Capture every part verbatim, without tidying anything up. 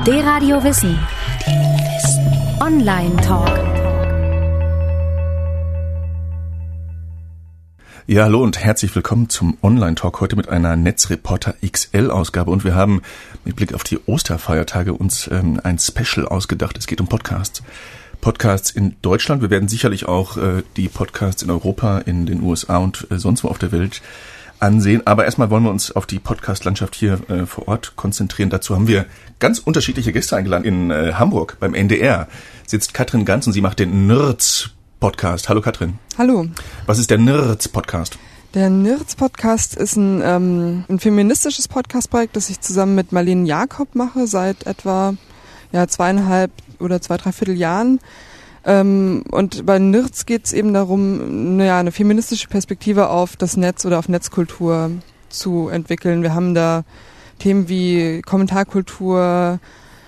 D-Radio Wissen. Online Talk. Ja, hallo und herzlich willkommen zum Online-Talk, heute mit einer Netzreporter X L-Ausgabe. Und wir haben mit Blick auf die Osterfeiertage uns ähm, ein Special ausgedacht. Es geht um Podcasts. Podcasts in Deutschland. Wir werden sicherlich auch äh, die Podcasts in Europa, in den U S A und äh, sonst wo auf der Welt ansehen. Aber erstmal wollen wir uns auf die Podcast-Landschaft hier äh, vor Ort konzentrieren. Dazu haben wir ganz unterschiedliche Gäste eingeladen. In äh, Hamburg beim N D R sitzt Katrin Ganz und sie macht den Nerds Podcast. Hallo Katrin. Hallo. Was ist der Nerds Podcast? Der Nerds Podcast ist ein, ähm, ein feministisches Podcast-Projekt, das ich zusammen mit Marlene Jakob mache seit etwa ja, zweieinhalb oder zwei, dreiviertel Jahren. Ähm, und bei Nerds geht es eben darum, naja, eine feministische Perspektive auf das Netz oder auf Netzkultur zu entwickeln. Wir haben da Themen wie Kommentarkultur,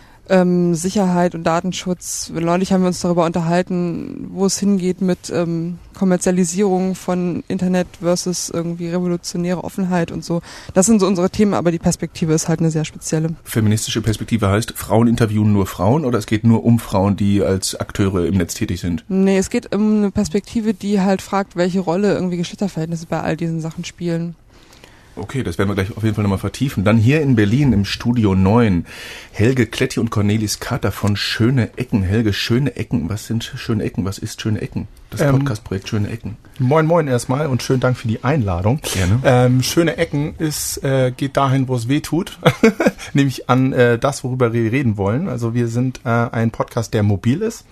Ähm, Sicherheit und Datenschutz. Neulich haben wir uns darüber unterhalten, wo es hingeht mit ähm, Kommerzialisierung von Internet versus irgendwie revolutionäre Offenheit und so. Das sind so unsere Themen, aber die Perspektive ist halt eine sehr spezielle. Feministische Perspektive heißt, Frauen interviewen nur Frauen oder es geht nur um Frauen, die als Akteure im Netz tätig sind? Nee, es geht um eine Perspektive, die halt fragt, welche Rolle irgendwie Geschlechterverhältnisse bei all diesen Sachen spielen. Okay, das werden wir gleich auf jeden Fall nochmal vertiefen. Dann hier in Berlin im Studio neun Helge Kletti und Cornelis Kater von Schöne Ecken. Helge, Schöne Ecken, was sind Schöne Ecken? Was ist Schöne Ecken? Das ähm, Podcast-Projekt Schöne Ecken. Moin Moin erstmal und schönen Dank für die Einladung. Gerne. Ähm, Schöne Ecken ist, äh, geht dahin, wo es weh tut, nämlich an äh, das, worüber wir reden wollen. Also wir sind äh, ein Podcast, der mobil ist.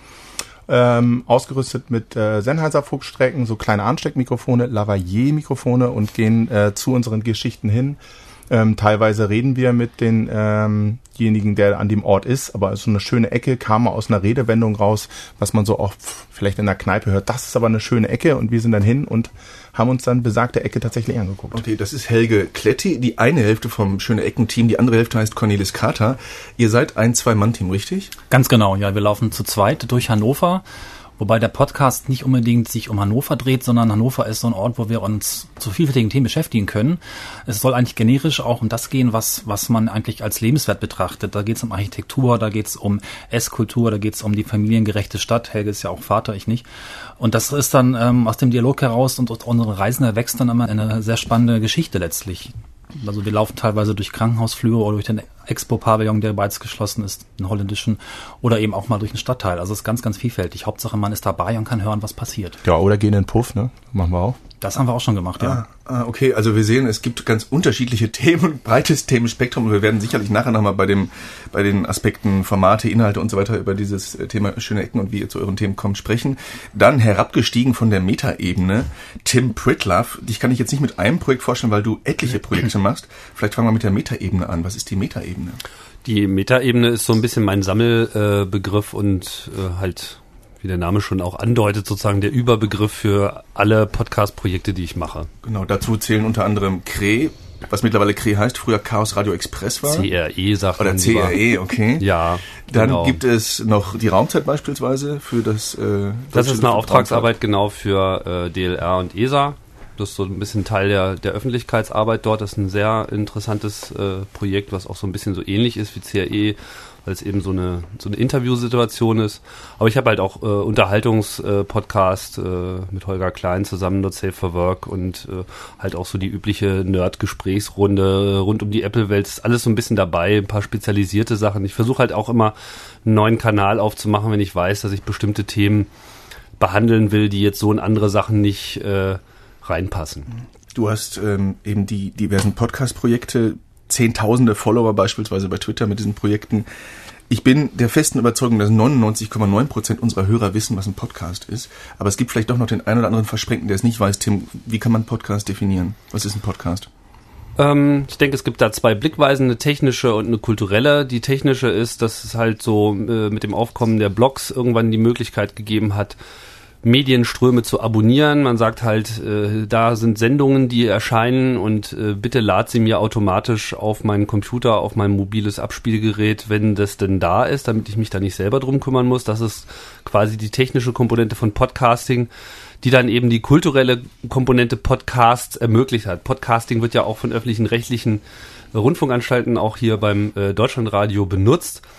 Ähm, ausgerüstet mit äh, Sennheiser-Funkstrecken, so kleine Ansteckmikrofone, Lavalier-Mikrofone und gehen äh, zu unseren Geschichten hin. Ähm, teilweise reden wir mit denjenigen, ähm der an dem Ort ist, aber so eine schöne Ecke kam mal aus einer Redewendung raus, was man so auch vielleicht in der Kneipe hört. Das ist aber eine schöne Ecke und wir sind dann hin und haben uns dann besagte Ecke tatsächlich angeguckt. Okay, das ist Helge Kletti, die eine Hälfte vom Schöne Ecken-Team, die andere Hälfte heißt Cornelis Kater. Ihr seid ein Zwei-Mann-Team, richtig? Ganz genau, ja. Wir laufen zu zweit durch Hannover, wobei der Podcast nicht unbedingt sich um Hannover dreht, sondern Hannover ist so ein Ort, wo wir uns zu vielfältigen Themen beschäftigen können. Es soll eigentlich generisch auch um das gehen, was was man eigentlich als lebenswert betrachtet. Da geht es um Architektur, da geht es um Esskultur, da geht es um die familiengerechte Stadt. Helge ist ja auch Vater, ich nicht. Und das ist dann ähm, aus dem Dialog heraus und aus unseren Reisen erwächst dann immer eine sehr spannende Geschichte letztlich. Also wir laufen teilweise durch Krankenhausflure oder durch den Expo-Pavillon, der bereits geschlossen ist, den holländischen, oder eben auch mal durch den Stadtteil. Also es ist ganz, ganz vielfältig. Hauptsache, man ist dabei und kann hören, was passiert. Ja, oder gehen in den Puff, ne? Machen wir auch. Das haben wir auch schon gemacht, ja. Ah, okay, also wir sehen, es gibt ganz unterschiedliche Themen, breites Themenspektrum und wir werden sicherlich nachher nochmal bei dem, bei den Aspekten Formate, Inhalte und so weiter über dieses Thema Schöne Ecken und wie ihr zu euren Themen kommt sprechen. Dann herabgestiegen von der Metaebene, Tim Pritlove. Dich kann ich jetzt nicht mit einem Projekt vorstellen, weil du etliche Projekte machst. Vielleicht fangen wir mit der Metaebene an. Was ist die Metaebene? Die Metaebene ist so ein bisschen mein Sammelbegriff äh, und äh, halt, wie der Name schon auch andeutet, sozusagen der Überbegriff für alle Podcast-Projekte, die ich mache. Genau, dazu zählen unter anderem Kre, was mittlerweile Kre heißt, früher Chaos Radio Express war. C R E sagt man. Oder C R E, okay. Ja, Dann genau. gibt es noch die Raumzeit beispielsweise für das äh, Das ist eine Auftragsarbeit genau für äh, D L R und E S A. Das ist so ein bisschen Teil der, der Öffentlichkeitsarbeit dort. Das ist ein sehr interessantes äh, Projekt, was auch so ein bisschen so ähnlich ist wie C R E, weil es eben so eine so eine Interviewsituation ist. Aber ich habe halt auch äh, Unterhaltungspodcast äh, äh, mit Holger Klein zusammen, Not Safe for Work und äh, halt auch so die übliche Nerd-Gesprächsrunde rund um die Apple-Welt. Ist alles so ein bisschen dabei, ein paar spezialisierte Sachen. Ich versuche halt auch immer einen neuen Kanal aufzumachen, wenn ich weiß, dass ich bestimmte Themen behandeln will, die jetzt so in andere Sachen nicht äh, reinpassen. Du hast ähm, eben die diversen Podcast-Projekte, zehntausende Follower beispielsweise bei Twitter mit diesen Projekten. Ich bin der festen Überzeugung, dass neunundneunzig Komma neun Prozent unserer Hörer wissen, was ein Podcast ist. Aber es gibt vielleicht doch noch den einen oder anderen Versprengten, der es nicht weiß. Tim, wie kann man Podcast definieren? Was ist ein Podcast? Ähm, ich denke, es gibt da zwei Blickweisen, eine technische und eine kulturelle. Die technische ist, dass es halt so äh, mit dem Aufkommen der Blogs irgendwann die Möglichkeit gegeben hat, Medienströme zu abonnieren. Man sagt halt, äh, da sind Sendungen, die erscheinen und äh, bitte lad sie mir automatisch auf meinen Computer, auf mein mobiles Abspielgerät, wenn das denn da ist, damit ich mich da nicht selber drum kümmern muss. Das ist quasi die technische Komponente von Podcasting, die dann eben die kulturelle Komponente Podcasts ermöglicht hat. Podcasting wird ja auch von öffentlichen rechtlichen Rundfunkanstalten auch hier beim äh, Deutschlandradio benutzt.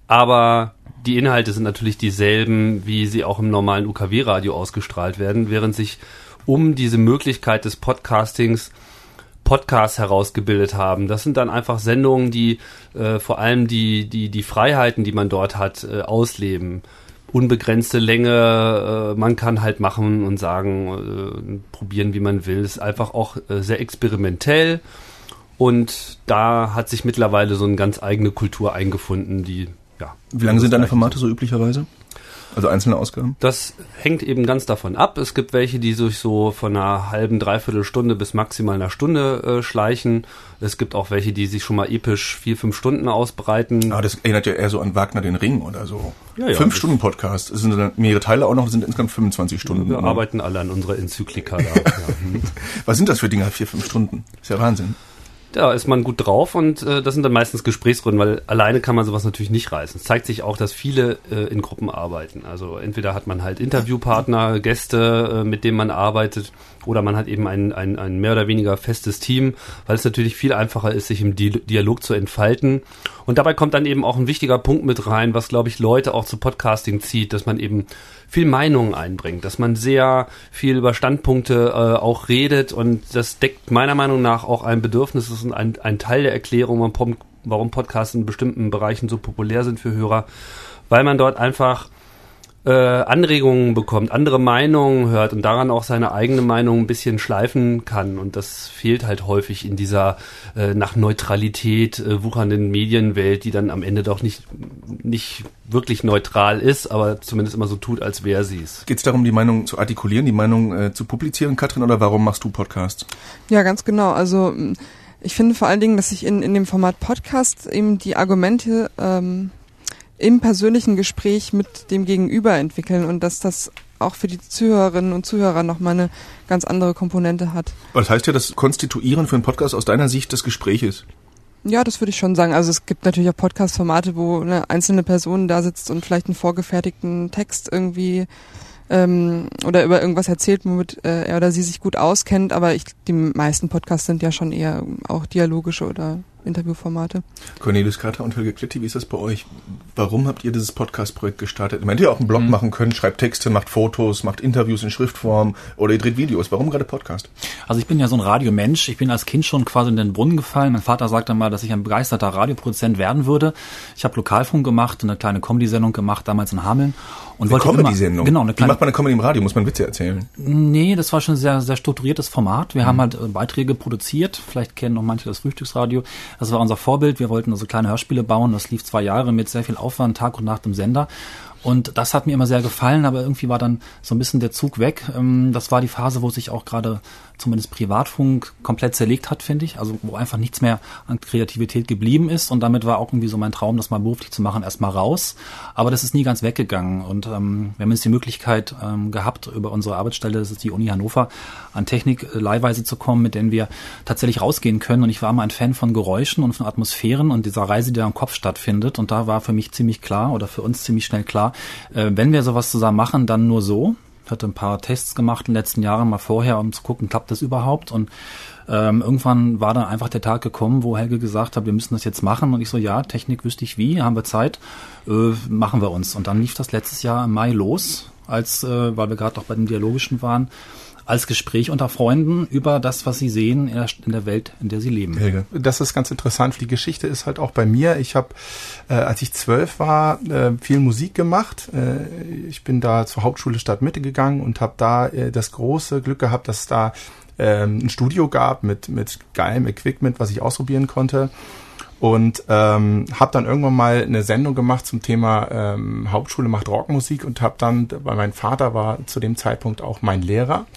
aber die Inhalte sind natürlich dieselben, wie sie auch im normalen U K W-Radio ausgestrahlt werden, während sich um diese Möglichkeit des Podcastings Podcasts herausgebildet haben. Das sind dann einfach Sendungen, die äh, vor allem die, die, die Freiheiten, die man dort hat, äh, ausleben. Unbegrenzte Länge, äh, man kann halt machen und sagen, äh, probieren, wie man will. Es ist einfach auch äh, sehr experimentell und da hat sich mittlerweile so eine ganz eigene Kultur eingefunden, die, ja. Wie lange sind deine Formate so üblicherweise? Also einzelne Ausgaben? Das hängt eben ganz davon ab. Es gibt welche, die sich so von einer halben, dreiviertel Stunde bis maximal einer Stunde äh, schleichen. Es gibt auch welche, die sich schon mal episch vier, fünf Stunden ausbreiten. Ah, das erinnert ja eher so an Wagner den Ring oder so. Ja, ja, Fünf Stunden Podcast. Es sind dann mehrere Teile auch noch, das sind insgesamt fünfundzwanzig Stunden. Wir arbeiten alle an unserer Enzyklika da. Ja. Was sind das für Dinger, vier, fünf Stunden? Ist ja Wahnsinn. Da ist man gut drauf und äh, das sind dann meistens Gesprächsrunden, weil alleine kann man sowas natürlich nicht reißen. Es zeigt sich auch, dass viele äh, in Gruppen arbeiten. Also entweder hat man halt Interviewpartner, Gäste, äh, mit denen man arbeitet, oder man hat eben ein, ein, ein mehr oder weniger festes Team, weil es natürlich viel einfacher ist, sich im Di- Dialog zu entfalten. Und dabei kommt dann eben auch ein wichtiger Punkt mit rein, was, glaube ich, Leute auch zu Podcasting zieht, dass man eben viel Meinungen einbringt, dass man sehr viel über Standpunkte äh, auch redet und das deckt meiner Meinung nach auch ein Bedürfnis, das ist ein, ein Teil der Erklärung, warum Podcasts in bestimmten Bereichen so populär sind für Hörer, weil man dort einfach äh, Anregungen bekommt, andere Meinungen hört und daran auch seine eigene Meinung ein bisschen schleifen kann und das fehlt halt häufig in dieser äh, nach Neutralität äh, wuchernden Medienwelt, die dann am Ende doch nicht, nicht wirklich neutral ist, aber zumindest immer so tut, als wäre sie es. Geht es darum, die Meinung zu artikulieren, die Meinung äh, zu publizieren, Katrin, oder warum machst du Podcasts? Ja, ganz genau. Also ich finde vor allen Dingen, dass sich in, in dem Format Podcast eben die Argumente ähm, im persönlichen Gespräch mit dem Gegenüber entwickeln und dass das auch für die Zuhörerinnen und Zuhörer nochmal eine ganz andere Komponente hat. Aber das heißt ja, das Konstituieren für einen Podcast aus deiner Sicht des Gespräches. Ja, das würde ich schon sagen. Also es gibt natürlich auch Podcast-Formate, wo eine einzelne Person da sitzt und vielleicht einen vorgefertigten Text irgendwie ähm, oder über irgendwas erzählt, womit äh, er oder sie sich gut auskennt. Aber ich, die meisten Podcasts sind ja schon eher auch dialogische oder Interviewformate. Cornelius Kater und Helge Kletti, wie ist das bei euch? Warum habt ihr dieses Podcast-Projekt gestartet? Man hätte ja auch einen Blog mhm. machen können, schreibt Texte, macht Fotos, macht Interviews in Schriftform oder ihr dreht Videos. Warum gerade Podcast? Also ich bin ja so ein Radiomensch. Ich bin als Kind schon quasi in den Brunnen gefallen. Mein Vater sagte mal, dass ich ein begeisterter Radioproduzent werden würde. Ich habe Lokalfunk gemacht, eine kleine Comedy-Sendung gemacht, damals in Hameln. Und eine Comedy-Sendung? Genau, eine kleine. Wie macht man eine Comedy im Radio? Muss man Witze erzählen? Nee, das war schon ein sehr, sehr strukturiertes Format. Wir mhm. haben halt äh, Beiträge produziert. Vielleicht kennen noch manche das Frühstücksradio. Das war unser Vorbild. Wir wollten also kleine Hörspiele bauen. Das lief zwei Jahre mit sehr viel Aufwand, Tag und Nacht im Sender. Und das hat mir immer sehr gefallen, aber irgendwie war dann so ein bisschen der Zug weg. Das war die Phase, wo sich auch gerade zumindest Privatfunk komplett zerlegt hat, finde ich. Also wo einfach nichts mehr an Kreativität geblieben ist. Und damit war auch irgendwie so mein Traum, das mal beruflich zu machen, erstmal raus. Aber das ist nie ganz weggegangen. Und ähm, wir haben jetzt die Möglichkeit ähm, gehabt, über unsere Arbeitsstelle, das ist die Uni Hannover, an Technik äh, leihweise zu kommen, mit denen wir tatsächlich rausgehen können. Und ich war immer ein Fan von Geräuschen und von Atmosphären und dieser Reise, die da im Kopf stattfindet. Und da war für mich ziemlich klar oder für uns ziemlich schnell klar, äh, wenn wir sowas zusammen machen, dann nur so. Ich hatte ein paar Tests gemacht in den letzten Jahren mal vorher, um zu gucken, klappt das überhaupt? Und ähm, irgendwann war dann einfach der Tag gekommen, wo Helge gesagt hat, wir müssen das jetzt machen. Und ich so, ja, Technik wüsste ich wie, haben wir Zeit, äh, machen wir uns. Und dann lief das letztes Jahr im Mai los, als äh, weil wir gerade auch bei den Dialogischen waren, als Gespräch unter Freunden über das, was sie sehen in der, in der Welt, in der sie leben. Helge. Das ist ganz interessant. Die Geschichte ist halt auch bei mir. Ich habe, äh, als ich zwölf war, äh, viel Musik gemacht. Äh, ich bin da zur Hauptschule Stadtmitte gegangen und habe da äh, das große Glück gehabt, dass es da äh, ein Studio gab mit mit geilem Equipment, was ich ausprobieren konnte. Und ähm, habe dann irgendwann mal eine Sendung gemacht zum Thema ähm, Hauptschule macht Rockmusik und habe dann, weil mein Vater war zu dem Zeitpunkt auch mein Lehrer,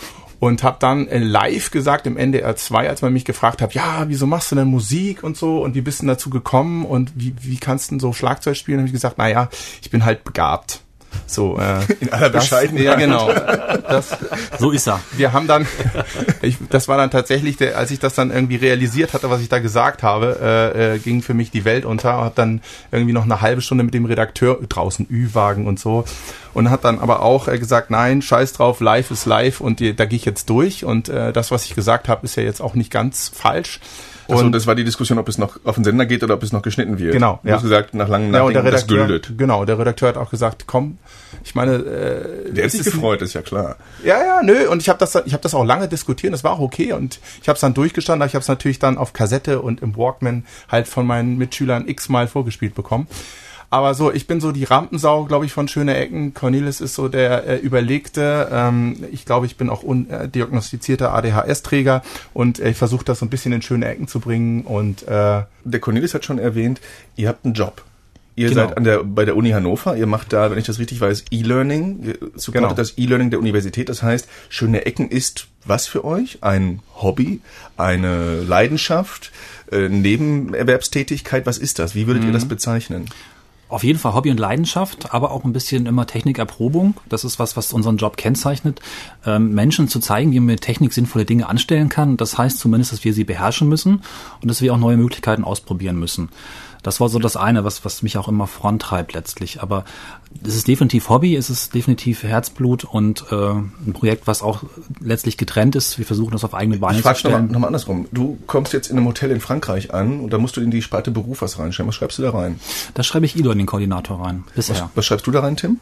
und habe dann äh, live gesagt im N D R zwei, als man mich gefragt hat, ja, wieso machst du denn Musik und so und wie bist du dazu gekommen und wie wie kannst du denn so Schlagzeug spielen? Und habe ich gesagt, naja, ich bin halt begabt. So, äh, in aller Bescheidenheit. Ja, genau. Das, so ist er. Wir haben dann, ich, das war dann tatsächlich, der, als ich das dann irgendwie realisiert hatte, was ich da gesagt habe, äh, äh, ging für mich die Welt unter. Hab dann irgendwie noch eine halbe Stunde mit dem Redakteur draußen Ü-Wagen und so und hat dann aber auch äh, gesagt, nein, scheiß drauf, live ist live und die, da gehe ich jetzt durch und äh, das, was ich gesagt habe, ist ja jetzt auch nicht ganz falsch. Also das war die Diskussion, ob es noch auf den Sender geht oder ob es noch geschnitten wird. Genau. Du hast gesagt, nach langem ja, Nachdenken, das duldet. Genau, der Redakteur hat auch gesagt, komm, ich meine... Äh, der hat sich gefreut, ist ja klar. Ja, ja, nö, und ich habe das ich habe das auch lange diskutiert, das war auch okay und ich habe es dann durchgestanden, aber ich habe es natürlich dann auf Kassette und im Walkman halt von meinen Mitschülern x-mal vorgespielt bekommen. Aber so, ich bin so die Rampensau, glaube ich, von Schöne Ecken. Cornelis ist so der äh, Überlegte. Ähm, ich glaube, ich bin auch undiagnostizierter A D H S-Träger und äh, ich versuche das so ein bisschen in schöne Ecken zu bringen. Und äh, der Cornelis hat schon erwähnt, ihr habt einen Job. Ihr genau. seid an der bei der Uni Hannover. Ihr macht da, wenn ich das richtig weiß, E-Learning. Ihr supportet genau. das E-Learning der Universität. Das heißt, Schöne Ecken ist was für euch? Ein Hobby, eine Leidenschaft, äh, Nebenerwerbstätigkeit. Was ist das? Wie würdet mhm. ihr das bezeichnen? Auf jeden Fall Hobby und Leidenschaft, aber auch ein bisschen immer Technikerprobung. Das ist was, was unseren Job kennzeichnet. Ähm, Menschen zu zeigen, wie man mit Technik sinnvolle Dinge anstellen kann. Das heißt zumindest, dass wir sie beherrschen müssen und dass wir auch neue Möglichkeiten ausprobieren müssen. Das war so das eine, was, was mich auch immer vorantreibt letztlich. Aber es ist definitiv Hobby, es ist definitiv Herzblut und äh, ein Projekt, was auch letztlich getrennt ist. Wir versuchen das auf eigene Beine ich zu stellen. Ich frage nochmal andersrum. Du kommst jetzt in einem Hotel in Frankreich an und da musst du in die Spalte Beruf was reinschreiben. Was schreibst du da rein? Da schreibe ich E-Learning-Koordinator rein, bisher. Was, was schreibst du da rein, Tim?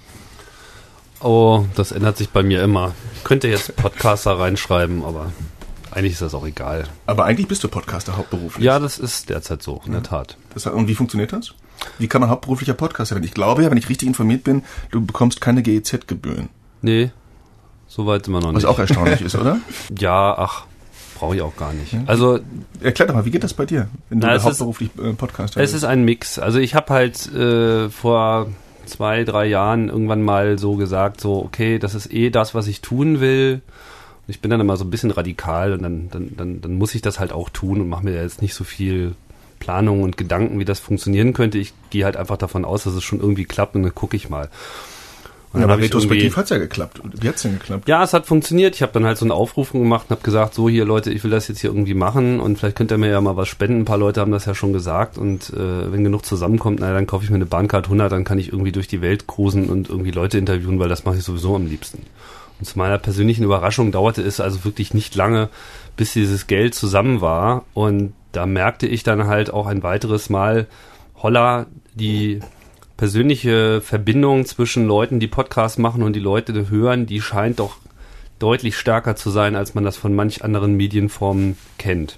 Oh, das ändert sich bei mir immer. Ich könnte jetzt Podcaster reinschreiben, aber... eigentlich ist das auch egal. Aber eigentlich bist du Podcaster hauptberuflich. Ja, das ist derzeit so, in ja. der Tat. Das, und wie funktioniert das? Wie kann man hauptberuflicher Podcaster werden? Ich glaube ja, wenn ich richtig informiert bin, du bekommst keine G E Z-Gebühren. Nee, so weit sind wir noch Was nicht. Was auch erstaunlich ist, oder? Ja, ach, brauche ich auch gar nicht. Ja. Also erklär doch mal, wie geht das bei dir, wenn du na, hauptberuflich ist, Podcaster bist? Es ist ein Mix. Also ich habe halt äh, vor zwei, drei Jahren irgendwann mal so gesagt, so okay, das ist eh das, was ich tun will. Ich bin dann immer so ein bisschen radikal und dann, dann, dann, dann muss ich das halt auch tun und mache mir jetzt nicht so viel Planung und Gedanken, wie das funktionieren könnte. Ich gehe halt einfach davon aus, dass es schon irgendwie klappt und dann gucke ich mal. Und ja, dann aber retrospektiv hat es ja geklappt. Wie hat es denn geklappt? Ja, es hat funktioniert. Ich habe dann halt so eine Aufrufung gemacht und habe gesagt, so hier Leute, ich will das jetzt hier irgendwie machen und vielleicht könnt ihr mir ja mal was spenden. Ein paar Leute haben das ja schon gesagt und äh, wenn genug zusammenkommt, naja, dann kaufe ich mir eine Bahncard hundert, dann kann ich irgendwie durch die Welt cruisen und irgendwie Leute interviewen, weil das mache ich sowieso am liebsten. Und zu meiner persönlichen Überraschung dauerte es also wirklich nicht lange, bis dieses Geld zusammen war. Und da merkte ich dann halt auch ein weiteres Mal, holla, die persönliche Verbindung zwischen Leuten, die Podcasts machen und die Leute hören, die scheint doch deutlich stärker zu sein, als man das von manch anderen Medienformen kennt.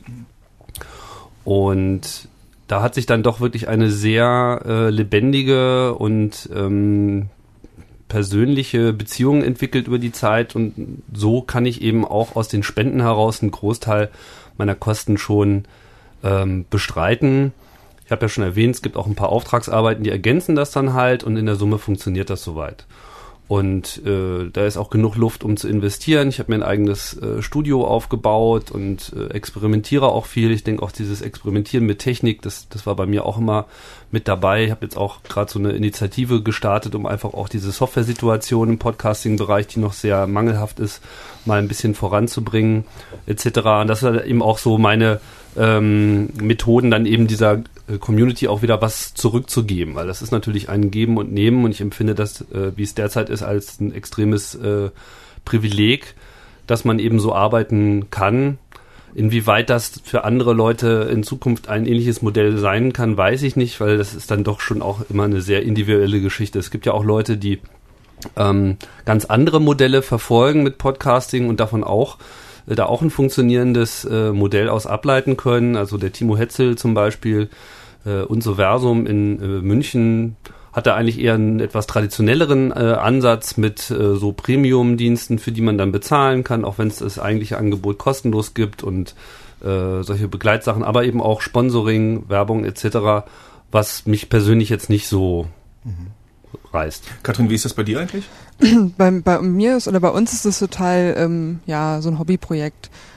Und da hat sich dann doch wirklich eine sehr äh, lebendige und ähm, persönliche Beziehungen entwickelt über die Zeit und so kann ich eben auch aus den Spenden heraus einen Großteil meiner Kosten schon ähm, bestreiten. Ich habe ja schon erwähnt, es gibt auch ein paar Auftragsarbeiten, die ergänzen das dann halt und in der Summe funktioniert das soweit. Und äh, da ist auch genug Luft, um zu investieren. Ich habe mir ein eigenes äh, Studio aufgebaut und äh, experimentiere auch viel. Ich denke auch dieses Experimentieren mit Technik, das, das war bei mir auch immer mit dabei. Ich habe jetzt auch gerade so eine Initiative gestartet, um einfach auch diese Software-Situation im Podcasting-Bereich, die noch sehr mangelhaft ist, mal ein bisschen voranzubringen et cetera. Und das ist eben auch so meine ähm, Methoden, dann eben dieser Community auch wieder was zurückzugeben, weil das ist natürlich ein Geben und Nehmen und ich empfinde das, äh, wie es derzeit ist, als ein extremes äh, Privileg, dass man eben so arbeiten kann. Inwieweit das für andere Leute in Zukunft ein ähnliches Modell sein kann, weiß ich nicht, weil das ist dann doch schon auch immer eine sehr individuelle Geschichte. Es gibt ja auch Leute, die ähm, ganz andere Modelle verfolgen mit Podcasting und davon auch da auch ein funktionierendes äh, Modell aus ableiten können. Also der Timo Hetzel zum Beispiel, äh, Unsoversum in äh, München, hat da eigentlich eher einen etwas traditionelleren äh, Ansatz mit äh, so Premium-Diensten, für die man dann bezahlen kann, auch wenn es das eigentliche Angebot kostenlos gibt und äh, solche Begleitsachen, aber eben auch Sponsoring, Werbung et cetera, was mich persönlich jetzt nicht so mhm. reißt. Katrin, wie ist das bei dir eigentlich? Bei, bei mir ist oder bei uns ist das total ähm, ja so ein Hobbyprojekt.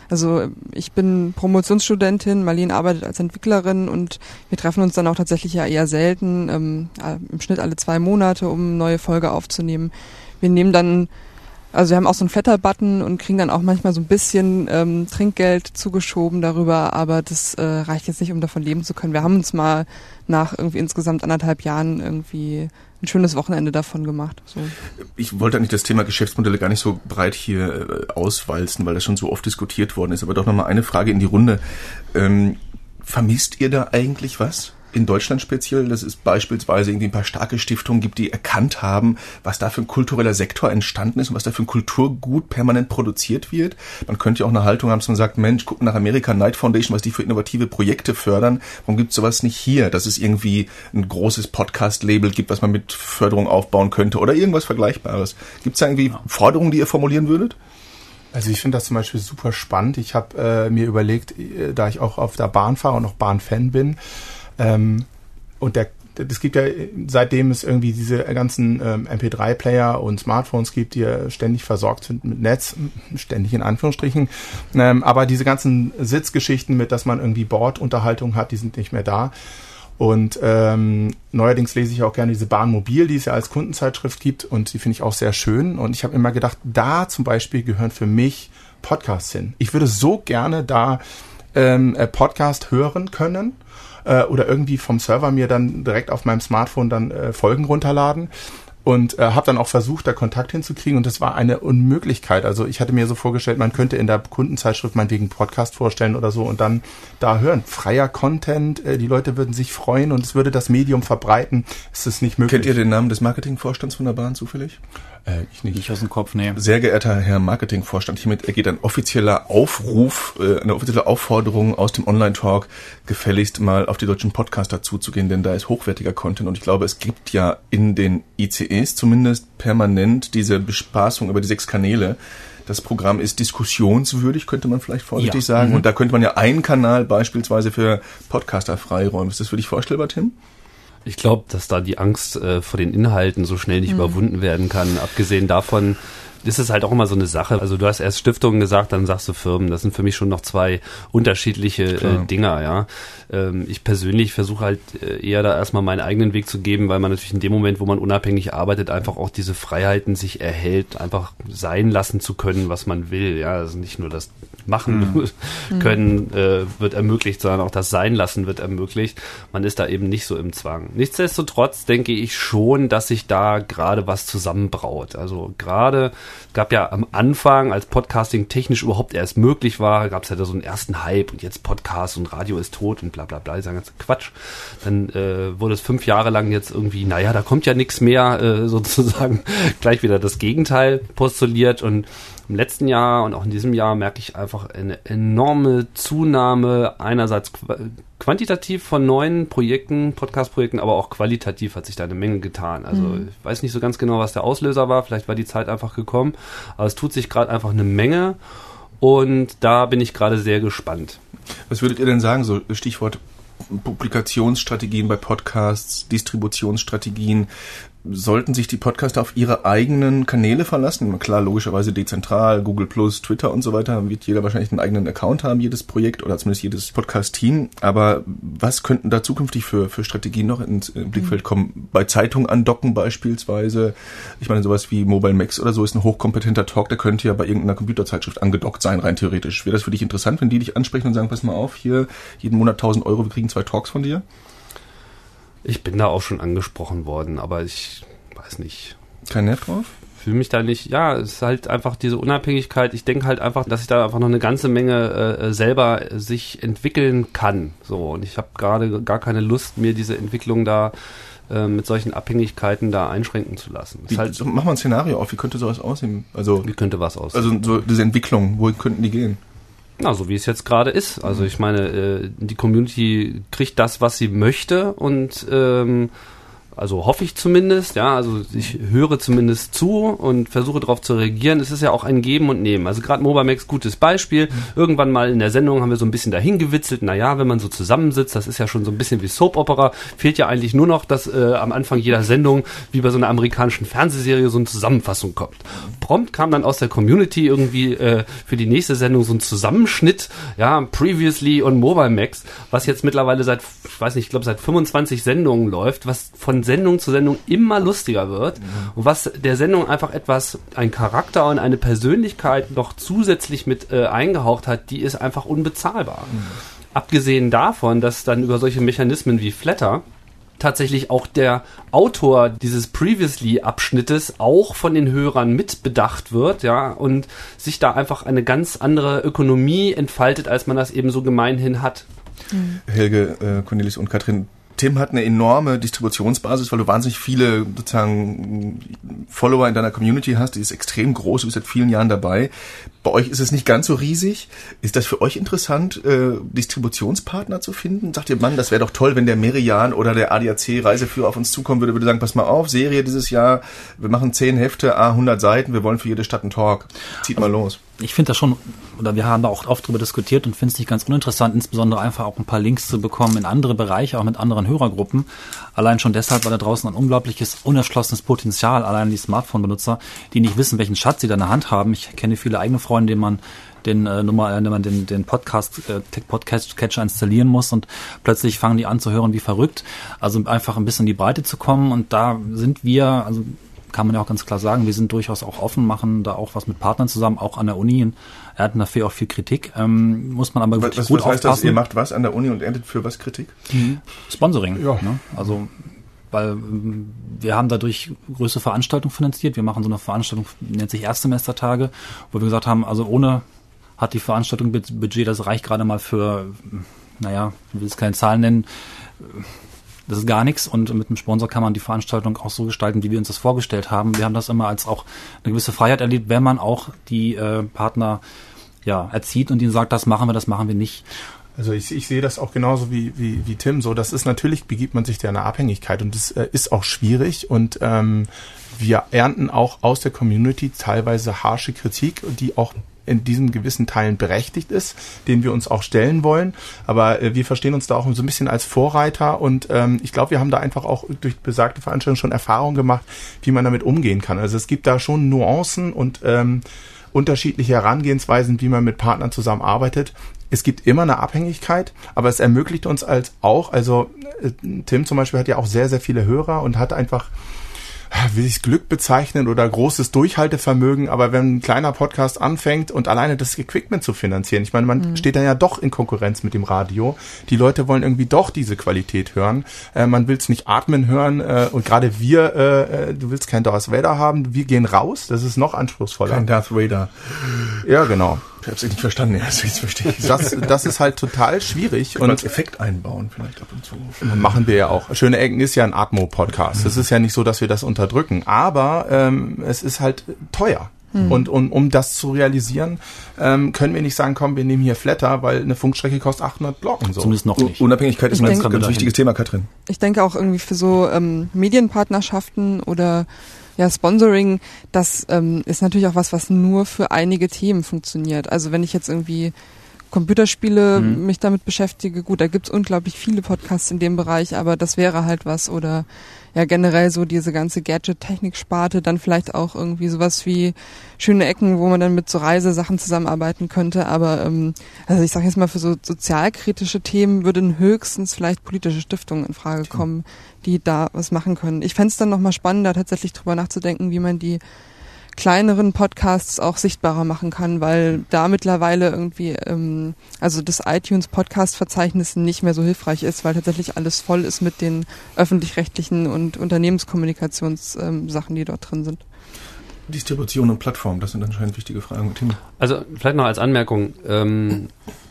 Also ich bin Promotionsstudentin, Marlene arbeitet als Entwicklerin und wir treffen uns dann auch tatsächlich ja eher selten, ähm, im Schnitt alle zwei Monate, um eine neue Folge aufzunehmen. Wir nehmen dann, also wir haben auch so einen Flatter-Button und kriegen dann auch manchmal so ein bisschen ähm, Trinkgeld zugeschoben darüber, aber das äh, reicht jetzt nicht, um davon leben zu können. Wir haben uns mal nach irgendwie insgesamt anderthalb Jahren irgendwie ein schönes Wochenende davon gemacht. So. Ich wollte eigentlich das Thema Geschäftsmodelle gar nicht so breit hier äh, auswalzen, weil das schon so oft diskutiert worden ist, aber doch nochmal eine Frage in die Runde. Ähm, vermisst ihr da eigentlich was? In Deutschland speziell, dass es beispielsweise irgendwie ein paar starke Stiftungen gibt, die erkannt haben, was da für ein kultureller Sektor entstanden ist und was da für ein Kulturgut permanent produziert wird. Man könnte ja auch eine Haltung haben, dass man sagt, Mensch, guck nach Amerika, Knight Foundation, was die für innovative Projekte fördern. Warum gibt es sowas nicht hier? Dass es irgendwie ein großes Podcast-Label gibt, was man mit Förderung aufbauen könnte oder irgendwas Vergleichbares. Gibt es da irgendwie ja. Forderungen, die ihr formulieren würdet? Also ich finde das zum Beispiel super spannend. Ich habe äh, mir überlegt, äh, da ich auch auf der Bahn fahre und auch Bahnfan bin, Ähm, und der, es gibt ja, seitdem es irgendwie diese ganzen ähm, M P drei Player und Smartphones gibt, die ja ständig versorgt sind mit Netz, ständig in Anführungsstrichen, ähm, aber diese ganzen Sitzgeschichten mit, dass man irgendwie Bordunterhaltung hat, die sind nicht mehr da. Und ähm, neuerdings lese ich auch gerne diese Bahn Mobil, die es ja als Kundenzeitschrift gibt, und die finde ich auch sehr schön. Und ich habe immer gedacht, da zum Beispiel gehören für mich Podcasts hin. Ich würde so gerne da ähm, Podcast hören können, oder irgendwie vom Server mir dann direkt auf meinem Smartphone dann äh, Folgen runterladen und äh, habe dann auch versucht, da Kontakt hinzukriegen, und das war eine Unmöglichkeit. Also ich hatte mir so vorgestellt, man könnte in der Kundenzeitschrift meinetwegen Podcast vorstellen oder so und dann da hören. Freier Content, äh, die Leute würden sich freuen und es würde das Medium verbreiten. Es ist nicht möglich. Kennt ihr den Namen des Marketingvorstands von der Bahn zufällig? Äh, ich nicht. Nicht aus dem Kopf, nee. Sehr geehrter Herr Marketingvorstand, hiermit ergeht ein offizieller Aufruf, äh, eine offizielle Aufforderung aus dem Online-Talk, gefälligst mal auf die deutschen Podcaster zuzugehen, denn da ist hochwertiger Content, und ich glaube, es gibt ja in den I C Es zumindest permanent diese Bespaßung über die sechs Kanäle. Das Programm ist diskussionswürdig, könnte man vielleicht vorsichtig ja. sagen, mhm. und da könnte man ja einen Kanal beispielsweise für Podcaster freiräumen. Ist das für dich vorstellbar, Tim? Ich glaube, dass da die Angst äh, vor den Inhalten so schnell nicht mhm. überwunden werden kann. Abgesehen davon ist es halt auch immer so eine Sache. Also du hast erst Stiftungen gesagt, dann sagst du Firmen. Das sind für mich schon noch zwei unterschiedliche äh, Dinger, ja. Ähm, ich persönlich versuche halt äh, eher da erstmal meinen eigenen Weg zu geben, weil man natürlich in dem Moment, wo man unabhängig arbeitet, einfach auch diese Freiheiten sich erhält, einfach sein lassen zu können, was man will. Ja, also nicht nur das machen mhm. können äh, wird ermöglicht, sondern auch das Sein lassen wird ermöglicht. Man ist da eben nicht so im Zwang. Nichtsdestotrotz denke ich schon, dass sich da gerade was zusammenbraut. Also gerade gab ja am Anfang, als Podcasting technisch überhaupt erst möglich war, gab es ja da so einen ersten Hype und jetzt Podcast und Radio ist tot und bla bla bla, die sagen jetzt Quatsch. Dann äh, wurde es fünf Jahre lang jetzt irgendwie, naja, da kommt ja nichts mehr, äh, sozusagen gleich wieder das Gegenteil postuliert, und im letzten Jahr und auch in diesem Jahr merke ich einfach eine enorme Zunahme, einerseits quantitativ von neuen Projekten, Podcast-Projekten, aber auch qualitativ hat sich da eine Menge getan. Also mhm. ich weiß nicht so ganz genau, was der Auslöser war, vielleicht war die Zeit einfach gekommen, aber es tut sich gerade einfach eine Menge, und da bin ich gerade sehr gespannt. Was würdet ihr denn sagen, so Stichwort Publikationsstrategien bei Podcasts, Distributionsstrategien? Sollten sich die Podcaster auf ihre eigenen Kanäle verlassen? Klar, logischerweise dezentral, Google Plus, Twitter und so weiter, wird jeder wahrscheinlich einen eigenen Account haben, jedes Projekt oder zumindest jedes Podcast-Team. Aber was könnten da zukünftig für, für Strategien noch ins Blickfeld kommen? Bei Zeitungen andocken beispielsweise. Ich meine, sowas wie Mobile Max oder so ist ein hochkompetenter Talk, der könnte ja bei irgendeiner Computerzeitschrift angedockt sein, rein theoretisch. Wäre das für dich interessant, wenn die dich ansprechen und sagen, pass mal auf, hier jeden Monat tausend Euro, wir kriegen zwei Talks von dir? Ich bin da auch schon angesprochen worden, aber ich weiß nicht. Kein Nerv drauf? Fühle mich da nicht, ja, es ist halt einfach diese Unabhängigkeit. Ich denke halt einfach, dass ich da einfach noch eine ganze Menge äh, selber sich entwickeln kann. So, und ich habe gerade gar keine Lust, mir diese Entwicklung da äh, mit solchen Abhängigkeiten da einschränken zu lassen. Wie, halt, so, mach mal ein Szenario auf, wie könnte sowas aussehen? Also, wie könnte was aussehen? Also so diese Entwicklung, wo könnten die gehen? Na, so wie es jetzt gerade ist. Also ich meine, äh, die Community kriegt das, was sie möchte, und ähm, Also hoffe ich zumindest, ja, also ich höre zumindest zu und versuche darauf zu reagieren. Es ist ja auch ein Geben und Nehmen. Also gerade Mobamax, gutes Beispiel. Irgendwann mal in der Sendung haben wir so ein bisschen dahin gewitzelt. Naja, wenn man so zusammensitzt, das ist ja schon so ein bisschen wie Soap-Opera. Fehlt ja eigentlich nur noch, dass äh, am Anfang jeder Sendung, wie bei so einer amerikanischen Fernsehserie, so eine Zusammenfassung kommt. Prompt kam dann aus der Community irgendwie äh, für die nächste Sendung so ein Zusammenschnitt, ja, previously on Mobamax, was jetzt mittlerweile seit, ich weiß nicht, ich glaube seit fünfundzwanzig Sendungen läuft, was von Sendung zu Sendung immer lustiger wird, mhm. und was der Sendung einfach etwas, ein Charakter und eine Persönlichkeit noch zusätzlich mit äh, eingehaucht hat, die ist einfach unbezahlbar. Mhm. Abgesehen davon, dass dann über solche Mechanismen wie Flatter tatsächlich auch der Autor dieses Previously-Abschnittes auch von den Hörern mitbedacht wird, ja, und sich da einfach eine ganz andere Ökonomie entfaltet, als man das eben so gemeinhin hat. Mhm. Helge, äh, Cornelis und Katrin, Tim hat eine enorme Distributionsbasis, weil du wahnsinnig viele sozusagen Follower in deiner Community hast, die ist extrem groß, du bist seit vielen Jahren dabei. Bei euch ist es nicht ganz so riesig. Ist das für euch interessant, äh, Distributionspartner zu finden? Sagt ihr, Mann, das wäre doch toll, wenn der Merian oder der A D A C-Reiseführer auf uns zukommen würde, würde sagen, pass mal auf, Serie dieses Jahr, wir machen zehn Hefte, a hundert Seiten, wir wollen für jede Stadt einen Talk. Zieht mal los. Ich finde das schon, oder wir haben da auch oft drüber diskutiert und finde es nicht ganz uninteressant, insbesondere einfach auch ein paar Links zu bekommen in andere Bereiche, auch mit anderen Hörergruppen. Allein schon deshalb, weil da draußen ein unglaubliches, unerschlossenes Potenzial, allein die Smartphone-Benutzer, die nicht wissen, welchen Schatz sie da in der Hand haben. Ich kenne viele eigene Freunde, denen man den äh, Nummer, äh, man den den Podcast äh, Podcast Catcher installieren muss und plötzlich fangen die an zu hören wie verrückt. Also einfach ein bisschen in die Breite zu kommen, und da sind wir, also kann man ja auch ganz klar sagen, wir sind durchaus auch offen, machen da auch was mit Partnern zusammen, auch an der Uni. Und ernten dafür auch viel Kritik. Ähm, muss man aber wirklich was, gut was heißt aufpassen. Das, ihr macht was an der Uni und erntet für was Kritik? Mhm. Sponsoring. Ja. Ne? Also, weil wir haben dadurch größere Veranstaltungen finanziert. Wir machen so eine Veranstaltung, nennt sich Erstsemestertage, wo wir gesagt haben, also ohne hat die Veranstaltung Budget, das reicht gerade mal für, naja, ich will jetzt keine Zahlen nennen, das ist gar nichts, und mit einem Sponsor kann man die Veranstaltung auch so gestalten, wie wir uns das vorgestellt haben. Wir haben das immer als auch eine gewisse Freiheit erlebt, wenn man auch die äh, Partner ja erzieht und ihnen sagt, das machen wir, das machen wir nicht. Also ich, ich sehe das auch genauso wie, wie, wie Tim. So, das ist natürlich, begibt man sich da in eine Abhängigkeit, und das äh, ist auch schwierig, und ähm, wir ernten auch aus der Community teilweise harsche Kritik, die auch in diesen gewissen Teilen berechtigt ist, den wir uns auch stellen wollen. Aber äh, wir verstehen uns da auch so ein bisschen als Vorreiter, und ähm, ich glaube, wir haben da einfach auch durch besagte Veranstaltungen schon Erfahrung gemacht, wie man damit umgehen kann. Also es gibt da schon Nuancen und ähm, unterschiedliche Herangehensweisen, wie man mit Partnern zusammenarbeitet. Es gibt immer eine Abhängigkeit, aber es ermöglicht uns als auch, also äh, Tim zum Beispiel hat ja auch sehr, sehr viele Hörer und hat einfach, will ich es Glück bezeichnen oder großes Durchhaltevermögen, aber wenn ein kleiner Podcast anfängt und alleine das Equipment zu finanzieren, ich meine, man mhm. steht dann ja doch in Konkurrenz mit dem Radio, die Leute wollen irgendwie doch diese Qualität hören, äh, man will es nicht atmen hören, äh, und gerade wir, äh, du willst kein Darth Vader haben, wir gehen raus, das ist noch anspruchsvoller. Kein Darth Vader. Ja, genau. Ich hab's nicht verstanden, jetzt, jetzt verstehe ich. Das, das ist halt total schwierig. Kann und als Effekt einbauen vielleicht ab und zu. Machen wir ja auch. Schöne Ecken ist ja ein Atmo-Podcast. Es ist ja nicht so, dass wir das unterdrücken. Aber ähm, es ist halt teuer. Mhm. Und um, um das zu realisieren, ähm, können wir nicht sagen, komm, wir nehmen hier Flatter, weil eine Funkstrecke kostet achthundert Blocken. So. Zumindest noch nicht. Unabhängigkeit ist ein ganz, ganz wichtiges Thema, Katrin. Ich denke auch irgendwie für so ähm, Medienpartnerschaften oder ja, Sponsoring, das ähm, ist natürlich auch was, was nur für einige Themen funktioniert. Also wenn ich jetzt irgendwie Computerspiele mhm. mich damit beschäftige, gut, da gibt's unglaublich viele Podcasts in dem Bereich, aber das wäre halt was. Oder ja generell so diese ganze Gadget-Technik-Sparte, dann vielleicht auch irgendwie sowas wie schöne Ecken, wo man dann mit so Reisesachen zusammenarbeiten könnte. Aber ähm, also ich sage jetzt mal, für so sozialkritische Themen würden höchstens vielleicht politische Stiftungen in Frage kommen, die da was machen können. Ich fände es dann nochmal spannender, tatsächlich drüber nachzudenken, wie man die kleineren Podcasts auch sichtbarer machen kann, weil da mittlerweile irgendwie ähm, also das iTunes-Podcast-Verzeichnis nicht mehr so hilfreich ist, weil tatsächlich alles voll ist mit den öffentlich-rechtlichen und Unternehmenskommunikationssachen, ähm, die dort drin sind. Distribution und Plattform, das sind anscheinend wichtige Fragen. Tim. Also vielleicht noch als Anmerkung, ähm,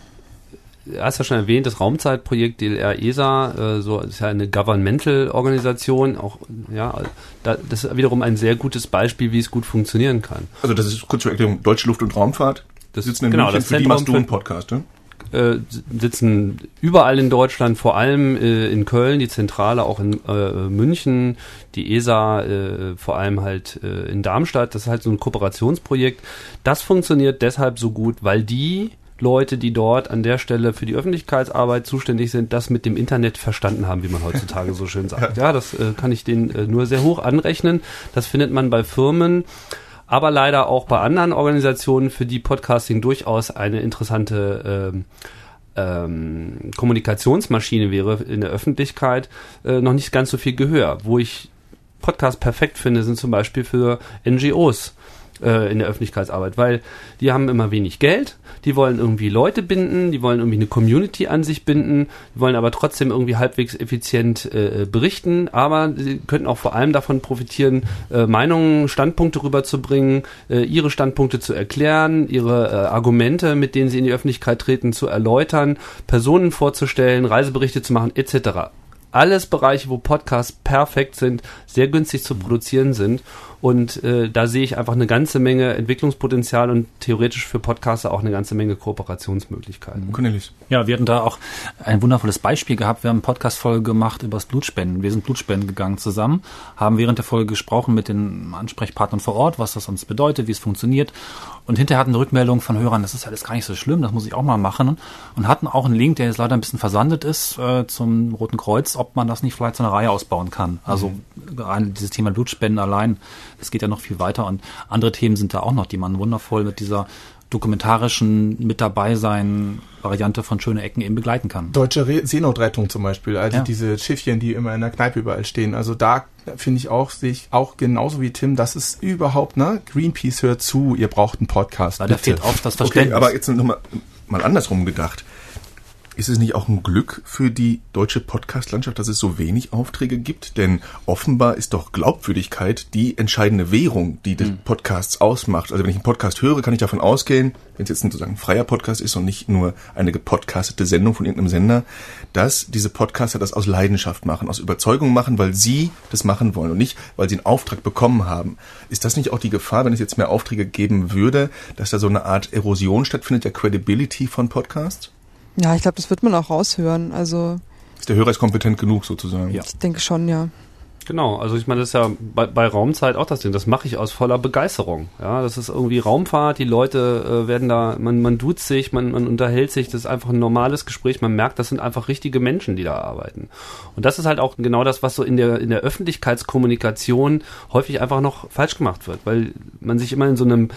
du hast ja schon erwähnt, das Raumzeitprojekt D L R E S A, äh, so ist ja eine Governmental-Organisation, auch ja, da, das ist wiederum ein sehr gutes Beispiel, wie es gut funktionieren kann. Also das ist kurz zur Erklärung, Deutsche Luft- und Raumfahrt. Das sitzen in genau, München, das für die machst du einen Podcast, ne? äh, sitzen überall in Deutschland, vor allem äh, in Köln, die Zentrale auch in äh, München, die E S A äh, vor allem halt äh, in Darmstadt. Das ist halt so ein Kooperationsprojekt. Das funktioniert deshalb so gut, weil die Leute, die dort an der Stelle für die Öffentlichkeitsarbeit zuständig sind, das mit dem Internet verstanden haben, wie man heutzutage so schön sagt. Ja, das äh, kann ich denen äh, nur sehr hoch anrechnen. Das findet man bei Firmen, aber leider auch bei anderen Organisationen, für die Podcasting durchaus eine interessante ähm, ähm, Kommunikationsmaschine wäre in der Öffentlichkeit, äh, noch nicht ganz so viel Gehör. Wo ich Podcast perfekt finde, sind zum Beispiel für N G Os äh, in der Öffentlichkeitsarbeit, weil die haben immer wenig Geld, die wollen irgendwie Leute binden, die wollen irgendwie eine Community an sich binden, die wollen aber trotzdem irgendwie halbwegs effizient äh, berichten, aber sie könnten auch vor allem davon profitieren, äh, Meinungen, Standpunkte rüberzubringen, äh, ihre Standpunkte zu erklären, ihre äh, Argumente, mit denen sie in die Öffentlichkeit treten, zu erläutern, Personen vorzustellen, Reiseberichte zu machen, et cetera. Alles Bereiche, wo Podcasts perfekt sind, sehr günstig zu produzieren sind. Und äh, da sehe ich einfach eine ganze Menge Entwicklungspotenzial und theoretisch für Podcaster auch eine ganze Menge Kooperationsmöglichkeiten. Cornelis. Ja, wir hatten da auch ein wundervolles Beispiel gehabt. Wir haben eine Podcast-Folge gemacht über das Blutspenden. Wir sind Blutspenden gegangen zusammen, haben während der Folge gesprochen mit den Ansprechpartnern vor Ort, was das uns bedeutet, wie es funktioniert. Und hinterher hatten eine Rückmeldung von Hörern, das ist alles gar nicht so schlimm, das muss ich auch mal machen. Und hatten auch einen Link, der jetzt leider ein bisschen versandet ist, äh, zum Roten Kreuz, ob man das nicht vielleicht so eine Reihe ausbauen kann. Also mhm. dieses Thema Blutspenden allein, das geht ja noch viel weiter. Und andere Themen sind da auch noch, die man wundervoll mit dieser dokumentarischen mit dabei sein Variante von Schöne Ecken eben begleiten kann. Deutsche Re- Seenotrettung zum Beispiel, also ja. diese Schiffchen, die immer in der Kneipe überall stehen. Also da finde ich auch, sehe ich auch genauso wie Tim, das ist überhaupt, ne? Greenpeace hört zu, ihr braucht einen Podcast. Da fehlt oft das Verständnis. Okay, aber jetzt nochmal mal andersrum gedacht. Ist es nicht auch ein Glück für die deutsche Podcast-Landschaft, dass es so wenig Aufträge gibt? Denn offenbar ist doch Glaubwürdigkeit die entscheidende Währung, die des Podcasts ausmacht. Also wenn ich einen Podcast höre, kann ich davon ausgehen, wenn es jetzt sozusagen ein freier Podcast ist und nicht nur eine gepodcastete Sendung von irgendeinem Sender, dass diese Podcaster das aus Leidenschaft machen, aus Überzeugung machen, weil sie das machen wollen und nicht, weil sie einen Auftrag bekommen haben. Ist das nicht auch die Gefahr, wenn es jetzt mehr Aufträge geben würde, dass da so eine Art Erosion stattfindet, der Credibility von Podcasts? Ja, ich glaube, das wird man auch raushören. Also der Hörer ist kompetent genug sozusagen. Ja. Ich denke schon, ja. Genau, also ich meine, das ist ja bei, bei Raumzeit auch das Ding, das mache ich aus voller Begeisterung. Ja, das ist irgendwie Raumfahrt, die Leute äh, werden da, man, man duzt sich, man, man unterhält sich, das ist einfach ein normales Gespräch, man merkt, das sind einfach richtige Menschen, die da arbeiten. Und das ist halt auch genau das, was so in der in der Öffentlichkeitskommunikation häufig einfach noch falsch gemacht wird, weil man sich immer in so einem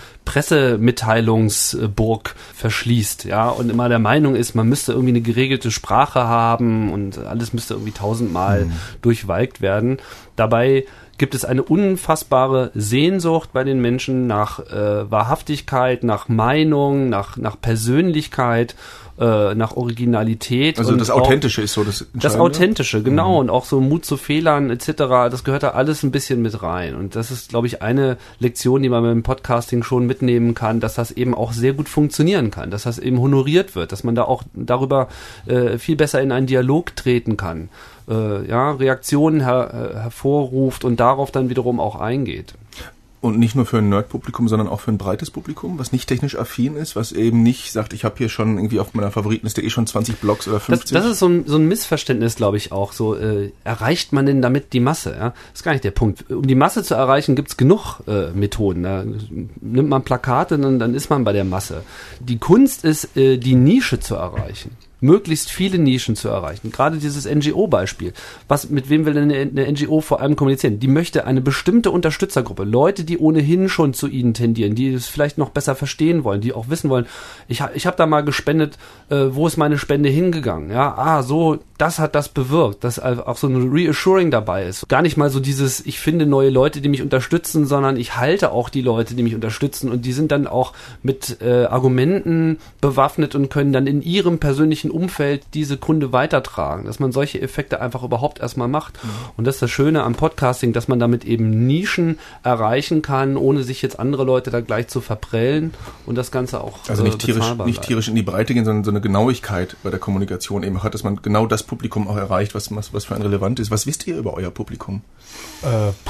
Pressemitteilungsburg verschließt, ja, und immer der Meinung ist, man müsste irgendwie eine geregelte Sprache haben und alles müsste irgendwie tausendmal mhm. durchwalkt werden. Dabei gibt es eine unfassbare Sehnsucht bei den Menschen nach äh, Wahrhaftigkeit, nach Meinung, nach, nach Persönlichkeit, äh, nach Originalität. Also und das Authentische ist so das Entscheidende? Das Authentische, genau. Mhm. Und auch so Mut zu Fehlern et cetera. Das gehört da alles ein bisschen mit rein. Und das ist, glaube ich, eine Lektion, die man beim Podcasting schon mitnehmen kann, dass das eben auch sehr gut funktionieren kann, dass das eben honoriert wird, dass man da auch darüber äh, viel besser in einen Dialog treten kann. Ja, Reaktionen her, hervorruft und darauf dann wiederum auch eingeht. Und nicht nur für ein Nerd-Publikum, sondern auch für ein breites Publikum, was nicht technisch affin ist, was eben nicht sagt, ich habe hier schon irgendwie auf meiner Favoritenliste eh schon zwanzig Blogs oder fünfzig. Das, das ist so ein, so ein Missverständnis, glaube ich auch. So äh, erreicht man denn damit die Masse? Ja? Das ist gar nicht der Punkt. Um die Masse zu erreichen, gibt's genug äh, Methoden. Da nimmt man Plakate, dann, dann ist man bei der Masse. Die Kunst ist, äh, die Nische zu erreichen. Möglichst viele Nischen zu erreichen. Gerade dieses N G O-Beispiel. Was, mit wem will denn eine N G O vor allem kommunizieren? Die möchte eine bestimmte Unterstützergruppe. Leute, die ohnehin schon zu ihnen tendieren, die es vielleicht noch besser verstehen wollen, die auch wissen wollen, ich, ich habe da mal gespendet, äh, wo ist meine Spende hingegangen? Ja, ah, so, das hat das bewirkt, dass auch so ein Reassuring dabei ist. Gar nicht mal so dieses, ich finde neue Leute, die mich unterstützen, sondern ich halte auch die Leute, die mich unterstützen und die sind dann auch mit äh, Argumenten bewaffnet und können dann in ihrem persönlichen Umfeld diese Kunde weitertragen, dass man solche Effekte einfach überhaupt erstmal macht. Mhm. Und das ist das Schöne am Podcasting, dass man damit eben Nischen erreichen kann, ohne sich jetzt andere Leute da gleich zu verprellen und das Ganze auch also nicht äh, tierisch, nicht tierisch in die Breite gehen, sondern so eine Genauigkeit bei der Kommunikation eben hat, dass man genau das Publikum auch erreicht, was, was, was für ein relevant ist. Was wisst ihr über euer Publikum? Äh,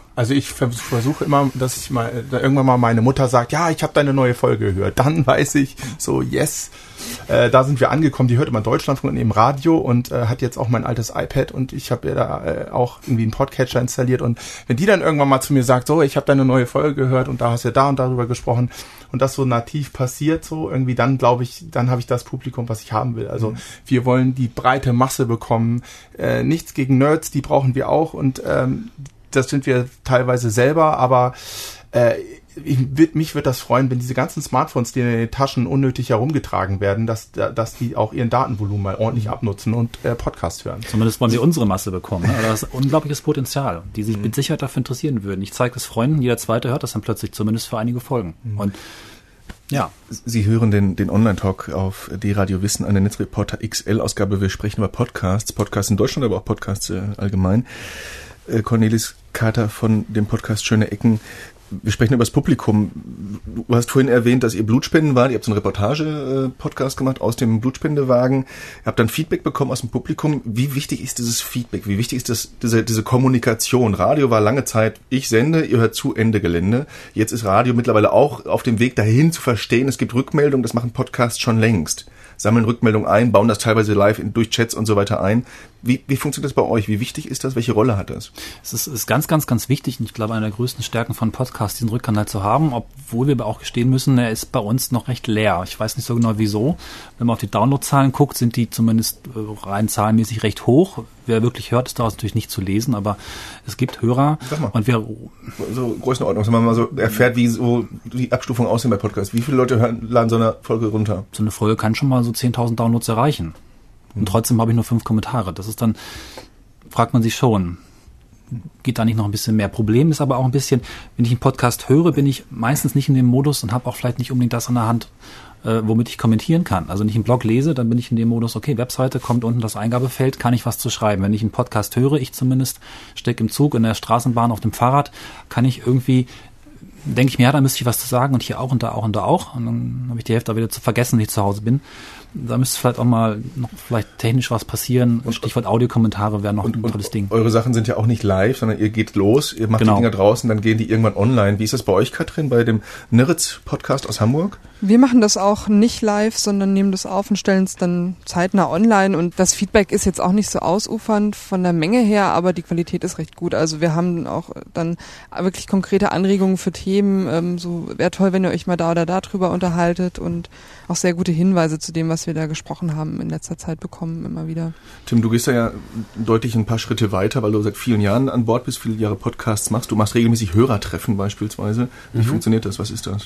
Also ich versuche immer, dass ich mal irgendwann mal meine Mutter sagt, ja, ich habe deine neue Folge gehört. Dann weiß ich so, yes, äh, da sind wir angekommen. Die hört immer Deutschlandfunk im Radio und äh, hat jetzt auch mein altes iPad und ich habe ja da äh, auch irgendwie einen Podcatcher installiert. Und wenn die dann irgendwann mal zu mir sagt, so, ich habe deine neue Folge gehört und da hast du ja da und darüber gesprochen und das so nativ passiert, so irgendwie, dann glaube ich, dann habe ich das Publikum, was ich haben will. Also mhm. wir wollen die breite Masse bekommen. Äh, nichts gegen Nerds, die brauchen wir auch und ähm, das sind wir teilweise selber, aber äh, ich, mich wird das freuen, wenn diese ganzen Smartphones, die in den Taschen unnötig herumgetragen werden, dass, dass die auch ihren Datenvolumen mal ordentlich abnutzen und äh, Podcast hören. Zumindest wollen wir unsere Masse bekommen. Ne? Das ist unglaubliches Potenzial, die sich mhm. mit Sicherheit dafür interessieren würden. Ich zeige es Freunden, jeder Zweite hört das dann plötzlich, zumindest für einige Folgen. Mhm. Und ja. Sie hören den, den Online-Talk auf D-Radio Wissen, eine Netzreporter X L-Ausgabe. Wir sprechen über Podcasts, Podcasts in Deutschland, aber auch Podcasts äh, allgemein. Cornelis Kater von dem Podcast Schöne Ecken. Wir sprechen über das Publikum. Du hast vorhin erwähnt, dass ihr Blutspenden wart. Ihr habt so einen Reportage-Podcast gemacht aus dem Blutspendewagen. Ihr habt dann Feedback bekommen aus dem Publikum. Wie wichtig ist dieses Feedback? Wie wichtig ist das, diese, diese Kommunikation? Radio war lange Zeit, ich sende, ihr hört zu, Ende Gelände. Jetzt ist Radio mittlerweile auch auf dem Weg dahin zu verstehen. Es gibt Rückmeldungen, das machen Podcasts schon längst. Sammeln Rückmeldungen ein, bauen das teilweise live in, durch Chats und so weiter ein. Wie, wie funktioniert das bei euch? Wie wichtig ist das? Welche Rolle hat das? Es ist, ist ganz, ganz, ganz wichtig und ich glaube, eine der größten Stärken von Podcasts, diesen Rückkanal zu haben, obwohl wir aber auch gestehen müssen, er ist bei uns noch recht leer. Ich weiß nicht so genau wieso. Wenn man auf die Downloadzahlen guckt, sind die zumindest rein zahlenmäßig recht hoch. Wer wirklich hört, ist daraus natürlich nicht zu lesen, aber es gibt Hörer. Sag mal, und wir so Größenordnung, wenn man mal so erfährt, wie so die Abstufung aussehen bei Podcasts. Wie viele Leute hören, laden so eine Folge runter? So eine Folge kann schon mal so zehntausend Downloads erreichen. Und trotzdem habe ich nur fünf Kommentare. Das ist dann, fragt man sich schon, geht da nicht noch ein bisschen mehr? Problem ist aber auch ein bisschen, wenn ich einen Podcast höre, bin ich meistens nicht in dem Modus und habe auch vielleicht nicht unbedingt das in der Hand, äh, womit ich kommentieren kann. Also wenn ich einen Blog lese, dann bin ich in dem Modus, okay, Webseite, kommt unten das Eingabefeld, kann ich was zu schreiben. Wenn ich einen Podcast höre, ich zumindest stecke im Zug, in der Straßenbahn, auf dem Fahrrad, kann ich irgendwie, denke ich mir, ja, da müsste ich was zu sagen und hier auch und da auch und da auch. Und dann habe ich die Hälfte wieder zu vergessen, wenn ich zu Hause bin. Da müsste vielleicht auch mal noch vielleicht technisch was passieren. Und Stichwort Audiokommentare wäre noch und, ein tolles und Ding. Eure Sachen sind ja auch nicht live, sondern ihr geht los, ihr macht genau. die Dinger draußen, dann gehen die irgendwann online. Wie ist das bei euch, Katrin, bei dem Nirritz-Podcast aus Hamburg? Wir machen das auch nicht live, sondern nehmen das auf und stellen es dann zeitnah online. Und das Feedback ist jetzt auch nicht so ausufernd von der Menge her, aber die Qualität ist recht gut. Also wir haben auch dann wirklich konkrete Anregungen für Themen. Ähm, so wäre toll, wenn ihr euch mal da oder da drüber unterhaltet und auch sehr gute Hinweise zu dem, was wir da gesprochen haben, in letzter Zeit bekommen, immer wieder. Tim, du gehst da ja deutlich ein paar Schritte weiter, weil du seit vielen Jahren an Bord bist, viele Jahre Podcasts machst. Du machst regelmäßig Hörertreffen beispielsweise. Wie mhm. funktioniert das? Was ist das?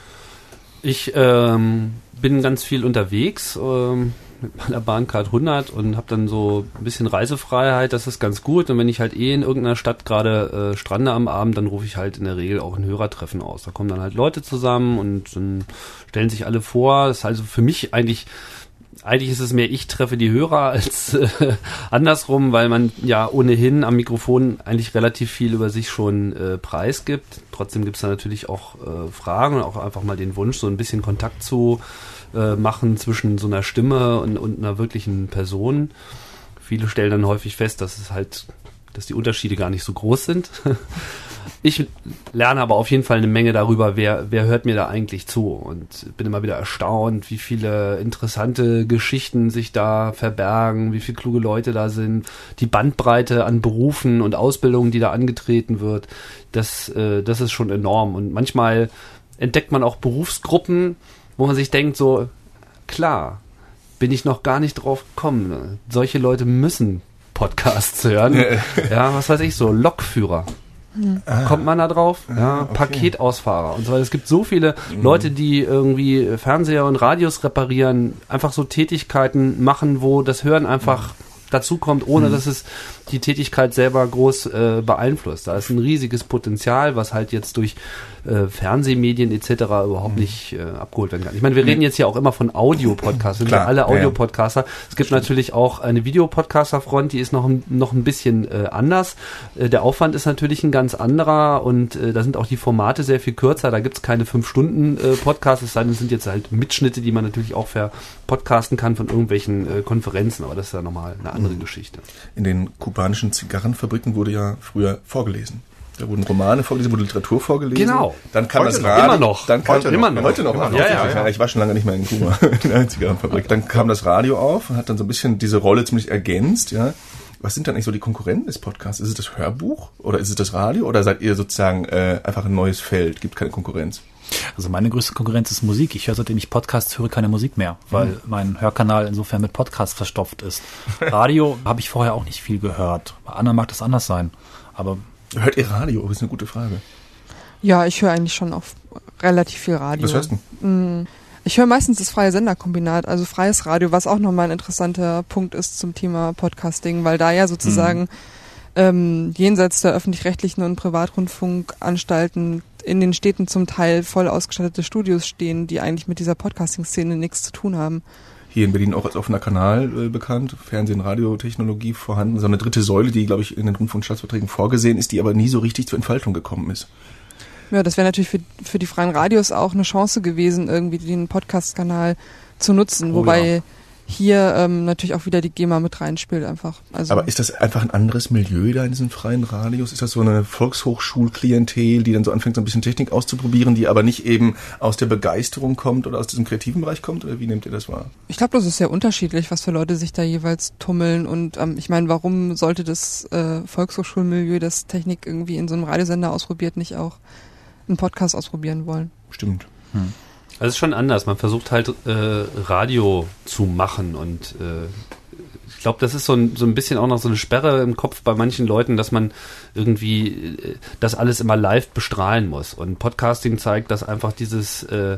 Ich ähm, bin ganz viel unterwegs ähm, mit meiner Bahncard hundert und habe dann so ein bisschen Reisefreiheit, das ist ganz gut. Und wenn ich halt eh in irgendeiner Stadt gerade äh, strande am Abend, dann rufe ich halt in der Regel auch ein Hörertreffen aus. Da kommen dann halt Leute zusammen und dann stellen sich alle vor. Das ist also für mich eigentlich... Eigentlich ist es mehr, ich treffe die Hörer als äh, andersrum, weil man ja ohnehin am Mikrofon eigentlich relativ viel über sich schon äh, preisgibt. Trotzdem gibt es da natürlich auch äh, Fragen und auch einfach mal den Wunsch, so ein bisschen Kontakt zu äh, machen zwischen so einer Stimme und, und einer wirklichen Person. Viele stellen dann häufig fest, dass es halt, dass die Unterschiede gar nicht so groß sind. Ich lerne aber auf jeden Fall eine Menge darüber, wer, wer hört mir da eigentlich zu, und bin immer wieder erstaunt, wie viele interessante Geschichten sich da verbergen, wie viele kluge Leute da sind, die Bandbreite an Berufen und Ausbildungen, die da angetreten wird, das, äh, das ist schon enorm. Und manchmal entdeckt man auch Berufsgruppen, wo man sich denkt, so, klar, bin ich noch gar nicht drauf gekommen. Ne? Solche Leute müssen Podcasts hören. Ja, was weiß ich, so Lokführer. Hm. Kommt man da drauf? Ja, okay. Paketausfahrer und so weiter. Es gibt so viele mhm. Leute, die irgendwie Fernseher und Radios reparieren, einfach so Tätigkeiten machen, wo das Hören einfach dazu kommt, ohne mhm. dass es die Tätigkeit selber groß äh, beeinflusst. Da ist ein riesiges Potenzial, was halt jetzt durch äh, Fernsehmedien et cetera überhaupt mhm. nicht äh, abgeholt werden kann. Ich meine, wir reden jetzt ja auch immer von Audio-Podcasts. Wir sind ja alle Audio-Podcaster. Es gibt Stimmt. natürlich auch eine Videopodcaster-Front, die ist noch ein, noch ein bisschen äh, anders. Äh, der Aufwand ist natürlich ein ganz anderer, und äh, da sind auch die Formate sehr viel kürzer. Da gibt es keine fünf Stunden äh, Podcasts, es sei denn, es sind jetzt halt Mitschnitte, die man natürlich auch verpodcasten kann von irgendwelchen äh, Konferenzen, aber das ist ja nochmal eine andere mhm. Geschichte. In den kubanischen Zigarrenfabriken wurde ja früher vorgelesen. Da wurden Romane vorgelesen, wurde Literatur vorgelesen. Genau. Dann kam heute das noch. Radio. Immer noch. Dann kam, Heute immer noch. Heute noch. Immer noch. noch. Ja, ja, ja. Ich war schon lange nicht mehr in Kuba, in der Zigarrenfabrik. Dann kam das Radio auf und hat dann so ein bisschen diese Rolle ziemlich ergänzt, ja. Was sind dann eigentlich so die Konkurrenten des Podcasts? Ist es das Hörbuch oder ist es das Radio oder seid ihr sozusagen äh, einfach ein neues Feld, gibt keine Konkurrenz? Also meine größte Konkurrenz ist Musik. Ich höre, seitdem ich Podcasts höre, keine Musik mehr, weil mhm. mein Hörkanal insofern mit Podcasts verstopft ist. Radio habe ich vorher auch nicht viel gehört. Bei anderen mag das anders sein, aber... Hört ihr Radio? Das ist eine gute Frage. Ja, ich höre eigentlich schon auf relativ viel Radio. Was hörst du? Ich höre meistens das freie Senderkombinat, also freies Radio, was auch nochmal ein interessanter Punkt ist zum Thema Podcasting, weil da ja sozusagen mhm. ähm, jenseits der öffentlich-rechtlichen und Privatrundfunkanstalten in den Städten zum Teil voll ausgestattete Studios stehen, die eigentlich mit dieser Podcasting-Szene nichts zu tun haben. Hier in Berlin auch als offener Kanal äh, bekannt, Fernsehen, Radiotechnologie vorhanden, so eine dritte Säule, die, glaube ich, in den Rundfunkstaatsverträgen vorgesehen ist, die aber nie so richtig zur Entfaltung gekommen ist. Ja, das wäre natürlich für, für die freien Radios auch eine Chance gewesen, irgendwie den Podcast-Kanal zu nutzen, oh, wobei ja. hier ähm, natürlich auch wieder die GEMA mit reinspielt einfach. Also aber ist das einfach ein anderes Milieu da in diesen freien Radios? Ist das so eine Volkshochschulklientel, die dann so anfängt, so ein bisschen Technik auszuprobieren, die aber nicht eben aus der Begeisterung kommt oder aus diesem kreativen Bereich kommt? Oder wie nehmt ihr das wahr? Ich glaube, das ist sehr unterschiedlich, was für Leute sich da jeweils tummeln. Und ähm, ich meine, warum sollte das äh, Volkshochschulmilieu, das Technik irgendwie in so einem Radiosender ausprobiert, nicht auch einen Podcast ausprobieren wollen? Stimmt. Hm. Also es ist schon anders. Man versucht halt äh, Radio zu machen und äh, ich glaube, das ist so ein, so ein bisschen auch noch so eine Sperre im Kopf bei manchen Leuten, dass man irgendwie äh, das alles immer live bestrahlen muss. Und Podcasting zeigt, dass einfach dieses äh,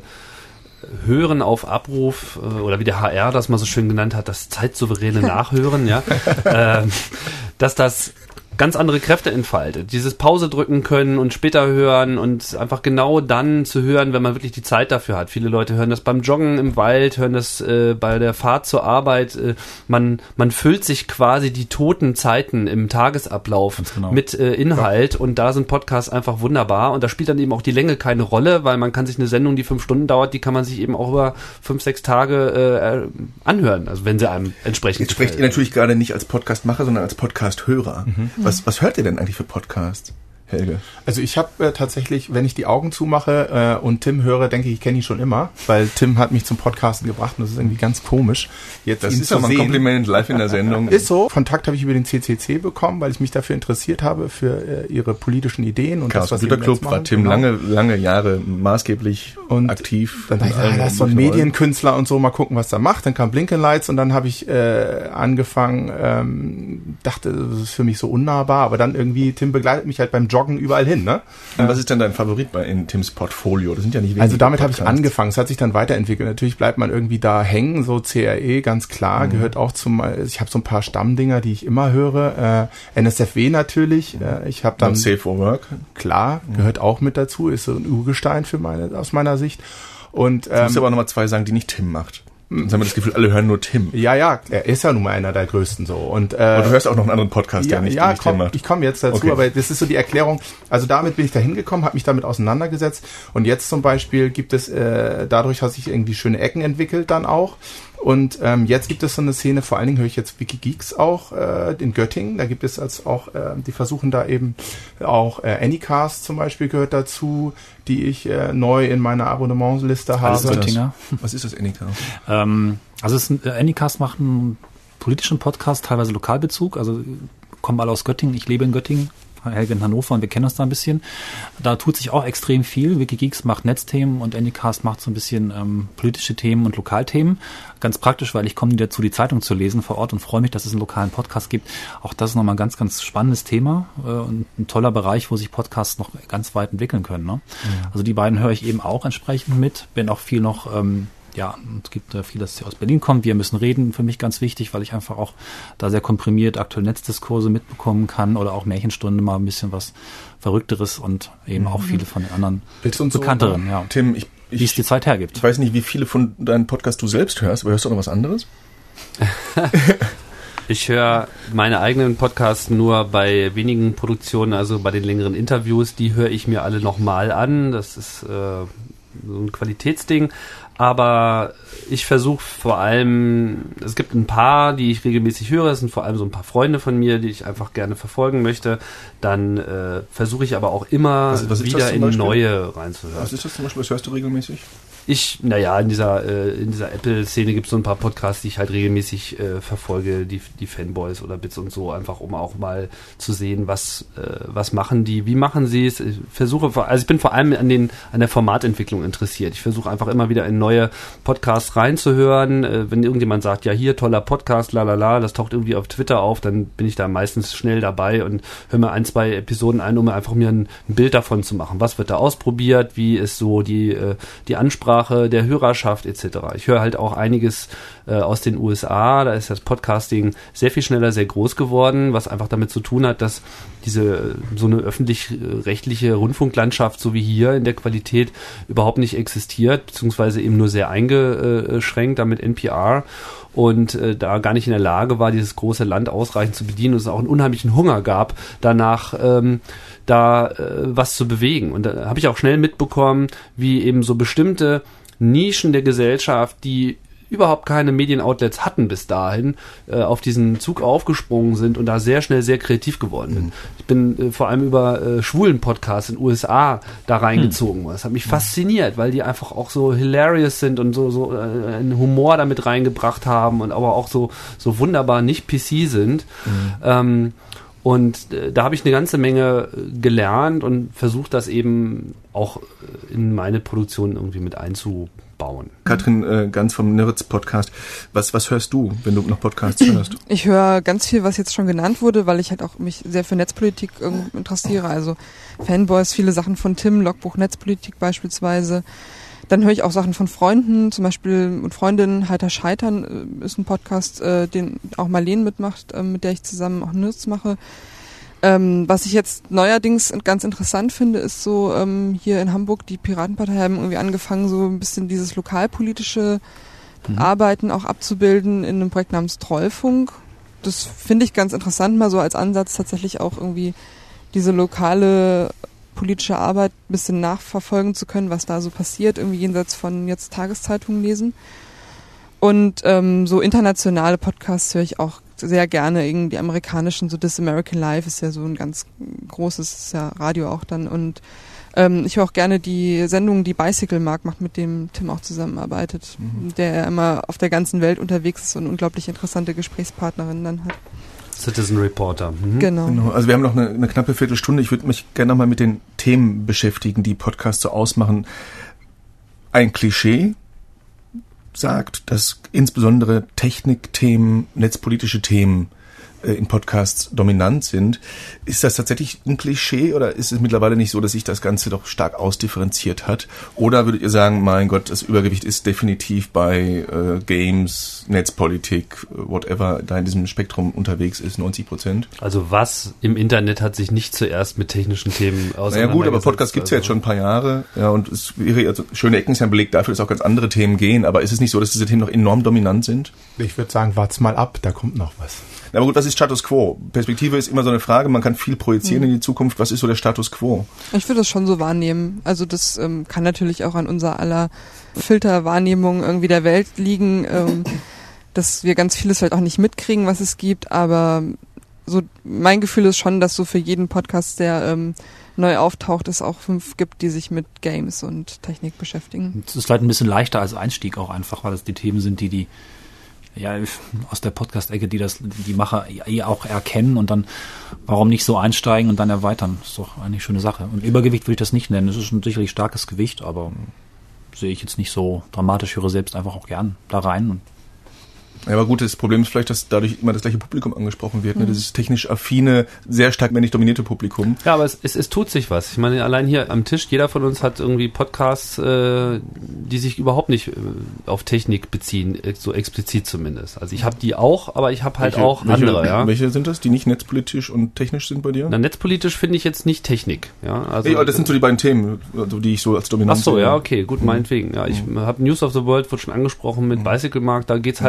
Hören auf Abruf äh, oder wie der H R das mal so schön genannt hat, das zeitsouveräne Nachhören, ja, äh, dass das ganz andere Kräfte entfaltet. Dieses Pause drücken können und später hören und einfach genau dann zu hören, wenn man wirklich die Zeit dafür hat. Viele Leute hören das beim Joggen im Wald, hören das äh, bei der Fahrt zur Arbeit. Äh, man man füllt sich quasi die toten Zeiten im Tagesablauf genau. mit äh, Inhalt und da sind Podcasts einfach wunderbar und da spielt dann eben auch die Länge keine Rolle, weil man kann sich eine Sendung, die fünf Stunden dauert, die kann man sich eben auch über fünf, sechs Tage äh, anhören, also wenn sie einem entsprechend Jetzt sprecht ihr natürlich gerade nicht als Podcast-Macher, sondern als Podcast-Hörer. Mhm. Was, was hört ihr denn eigentlich für Podcasts, Helge? Also ich habe äh, tatsächlich, wenn ich die Augen zumache äh, und Tim höre, denke ich, ich kenne ihn schon immer, weil Tim hat mich zum Podcasten gebracht und das ist irgendwie ganz komisch. Jetzt das ist ja mal ein Kompliment live in der Sendung. Ist so. Kontakt habe ich über den C C C bekommen, weil ich mich dafür interessiert habe, für äh, ihre politischen Ideen. Und Chaos das, was Computer Club war Tim genau. lange, lange Jahre maßgeblich und aktiv. Dann dachte ich, ah, das ist so ein Medienkünstler und so, mal gucken, was er macht. Dann kam Blinken Lights und dann habe ich äh, angefangen, ähm, dachte, das ist für mich so unnahbar, aber dann irgendwie, Tim begleitet mich halt beim Joggen überall hin, ne? Und was ist denn dein Favorit bei in Tims Portfolio? Das sind ja nicht wenige. Also damit habe ich angefangen. Es hat sich dann weiterentwickelt. Natürlich bleibt man irgendwie da hängen. So C R E, ganz klar, mhm. gehört auch zum. Ich habe so ein paar Stammdinger, die ich immer höre. Äh, N S F W natürlich. Äh, ich habe dann Not Safe for Work. Klar, mhm. gehört auch mit dazu. Ist so ein Urgestein für meine aus meiner Sicht. Und ähm, du musst aber nochmal zwei sagen, die nicht Tim macht. Dann haben wir das Gefühl, alle hören nur Tim. Ja, ja, er ist ja nun mal einer der größten so. Und, äh, aber du hörst auch noch einen anderen Podcast, ja, der nicht, ja, nicht komm, Tim macht. Ich komme jetzt dazu, okay. Aber das ist so die Erklärung. Also damit bin ich da hingekommen, habe mich damit auseinandergesetzt. Und jetzt zum Beispiel gibt es, äh, dadurch hat sich irgendwie schöne Ecken entwickelt dann auch. Und ähm, jetzt gibt es so eine Szene, vor allen Dingen höre ich jetzt Wikigeeks auch äh, in Göttingen. Da gibt es als auch, äh, die versuchen da eben auch äh, Anycast zum Beispiel gehört dazu, die ich äh, neu in meiner Abonnementsliste habe. Alles Göttinger. Was ist das Anycast? ähm, also es ist ein, äh, Anycast macht einen politischen Podcast, teilweise Lokalbezug. Also kommen alle aus Göttingen. Ich lebe in Göttingen. Helge in Hannover und wir kennen uns da ein bisschen. Da tut sich auch extrem viel. Wikigeeks macht Netzthemen und Anycast macht so ein bisschen ähm, politische Themen und Lokalthemen. Ganz praktisch, weil ich komme nie dazu, die Zeitung zu lesen vor Ort und freue mich, dass es einen lokalen Podcast gibt. Auch das ist nochmal ein ganz, ganz spannendes Thema äh, und ein toller Bereich, wo sich Podcasts noch ganz weit entwickeln können. Ne? Ja. Also die beiden höre ich eben auch entsprechend mit. Bin auch viel noch... Ähm, Ja, es gibt äh, viel, das aus Berlin kommt. Wir müssen reden, für mich ganz wichtig, weil ich einfach auch da sehr komprimiert aktuelle Netzdiskurse mitbekommen kann oder auch Märchenstunde mal ein bisschen was Verrückteres und eben auch viele von den anderen bekannteren. So, ja. Tim, ich, ich, wie es die Zeit hergibt. Ich weiß nicht, wie viele von deinen Podcasts du selbst hörst, aber hörst du noch was anderes? Ich höre meine eigenen Podcasts nur bei wenigen Produktionen, also bei den längeren Interviews, die höre ich mir alle nochmal an. Das ist äh, so ein Qualitätsding. Aber ich versuche vor allem, es gibt ein paar, die ich regelmäßig höre, es sind vor allem so ein paar Freunde von mir, die ich einfach gerne verfolgen möchte. Dann äh, versuche ich aber auch immer was, was wieder in neue reinzuhören. Was ist das zum Beispiel, was hörst du regelmäßig? Ich, naja, in dieser, äh, in dieser Apple-Szene gibt es so ein paar Podcasts, die ich halt regelmäßig äh, verfolge, die, die Fanboys oder Bits und so, einfach um auch mal zu sehen, was, äh, was machen die, wie machen sie es. Ich versuche, also ich bin vor allem an den, an der Formatentwicklung interessiert. Ich versuche einfach immer wieder in neue Podcasts reinzuhören. Äh, wenn irgendjemand sagt, ja hier, toller Podcast, lalala, das taucht irgendwie auf Twitter auf, dann bin ich da meistens schnell dabei und höre mir ein, zwei Episoden ein, um einfach mir ein, ein Bild davon zu machen. Was wird da ausprobiert? Wie ist so die, äh, die Ansprache der Hörerschaft et cetera. Ich höre halt auch einiges äh, aus den U S A, da ist das Podcasting sehr viel schneller sehr groß geworden, was einfach damit zu tun hat, dass diese so eine öffentlich-rechtliche Rundfunklandschaft, so wie hier in der Qualität, überhaupt nicht existiert, beziehungsweise eben nur sehr eingeschränkt, damit N P R und äh, da gar nicht in der Lage war, dieses große Land ausreichend zu bedienen und es auch einen unheimlichen Hunger gab, danach ähm, da äh, was zu bewegen. Und da habe ich auch schnell mitbekommen, wie eben so bestimmte Nischen der Gesellschaft, die überhaupt keine Medienoutlets hatten bis dahin, äh, auf diesen Zug aufgesprungen sind und da sehr schnell sehr kreativ geworden sind. Mhm. Ich bin äh, vor allem über äh, schwulen Podcasts in den U S A da reingezogen. Mhm. Das hat mich fasziniert, weil die einfach auch so hilarious sind und so, so äh, einen Humor damit reingebracht haben und aber auch so, so wunderbar nicht P C sind. Mhm. Ähm, Und äh, da habe ich eine ganze Menge gelernt und versucht, das eben auch in meine Produktion irgendwie mit einzubauen. Katrin, äh, ganz vom Nerds Podcast. Was, was hörst du, wenn du noch Podcasts hörst? Ich höre ganz viel, was jetzt schon genannt wurde, weil ich halt auch mich sehr für Netzpolitik äh, interessiere. Also Fanboys, viele Sachen von Tim, Logbuch Netzpolitik beispielsweise. Dann höre ich auch Sachen von Freunden, zum Beispiel und Freundinnen. Heiter Scheitern ist ein Podcast, äh, den auch Marlene mitmacht, äh, mit der ich zusammen auch Nerds mache. Ähm, was ich jetzt neuerdings ganz interessant finde, ist so ähm, hier in Hamburg, die Piratenpartei haben irgendwie angefangen, so ein bisschen dieses lokalpolitische mhm. Arbeiten auch abzubilden in einem Projekt namens Trollfunk. Das finde ich ganz interessant, mal so als Ansatz tatsächlich auch irgendwie diese lokale politische Arbeit ein bisschen nachverfolgen zu können, was da so passiert, irgendwie jenseits von jetzt Tageszeitungen lesen. Und ähm, so internationale Podcasts höre ich auch sehr gerne, irgendwie amerikanischen, so This American Life ist ja so ein ganz großes, ist ja Radio auch dann. Und ähm, ich höre auch gerne die Sendung, die Bicycle Mark macht, mit dem Tim auch zusammenarbeitet, mhm. der immer auf der ganzen Welt unterwegs ist und unglaublich interessante Gesprächspartnerinnen dann hat. Citizen Reporter. Mhm. Genau. genau. Also wir haben noch eine, eine knappe Viertelstunde. Ich würde mich gerne nochmal mit den Themen beschäftigen, die Podcasts so ausmachen. Ein Klischee sagt, dass insbesondere Technikthemen, netzpolitische Themen äh, in Podcasts dominant sind. Ist das tatsächlich ein Klischee oder ist es mittlerweile nicht so, dass sich das Ganze doch stark ausdifferenziert hat? Oder würdet ihr sagen, mein Gott, das Übergewicht ist definitiv bei äh, Games, Netzpolitik, whatever da in diesem Spektrum unterwegs ist, neunzig Prozent? Also was im Internet hat sich nicht zuerst mit technischen Themen auseinandergesetzt? Naja gut, aber Podcast gibt's also. ja jetzt schon ein paar Jahre. Ja, und es wäre, also schöne Ecken ist ja ein Beleg dafür, dass auch ganz andere Themen gehen. Aber ist es nicht so, dass diese Themen noch enorm dominant sind? Ich würde sagen, wart's mal ab, da kommt noch was. Na aber gut, was ist Status Quo? Perspektive ist immer so eine Frage, man kann viel projizieren mhm. in die Zukunft. Was ist so der Status Quo? Ich würde das schon so wahrnehmen. Also das ähm, kann natürlich auch an unser aller Filterwahrnehmung irgendwie der Welt liegen, ähm, dass wir ganz vieles halt auch nicht mitkriegen, was es gibt. Aber so mein Gefühl ist schon, dass so für jeden Podcast, der ähm, neu auftaucht, es auch fünf gibt, die sich mit Games und Technik beschäftigen. Es ist vielleicht ein bisschen leichter als Einstieg auch einfach, weil es die Themen sind, die die ja, aus der Podcast-Ecke, die das, die Macher eh auch erkennen und dann, warum nicht so einsteigen und dann erweitern? Das ist doch eigentlich eine schöne Sache. Und Übergewicht will ich das nicht nennen. Es ist ein sicherlich starkes Gewicht, aber sehe ich jetzt nicht so dramatisch. Ich höre selbst einfach auch gern da rein. Und ja, aber gut, das Problem ist vielleicht, dass dadurch immer das gleiche Publikum angesprochen wird, ne? Dieses technisch affine, sehr stark männlich dominierte Publikum. Ja, aber es, es, es tut sich was. Ich meine, allein hier am Tisch, jeder von uns hat irgendwie Podcasts, äh, die sich überhaupt nicht äh, auf Technik beziehen, so explizit zumindest. Also ich habe die auch, aber ich habe halt welche, auch welche, andere. Ja. Welche sind das, die nicht netzpolitisch und technisch sind bei dir? Na, netzpolitisch finde ich jetzt nicht Technik. Ja, also hey, das sind so die beiden Themen, die ich so als dominant sehe. Ach so, ja, okay, gut, mhm. meinetwegen. Ja, ich mhm. habe News of the World, wurde schon angesprochen mit mhm. Bicycle Mark, da geht's halt mhm. einfach um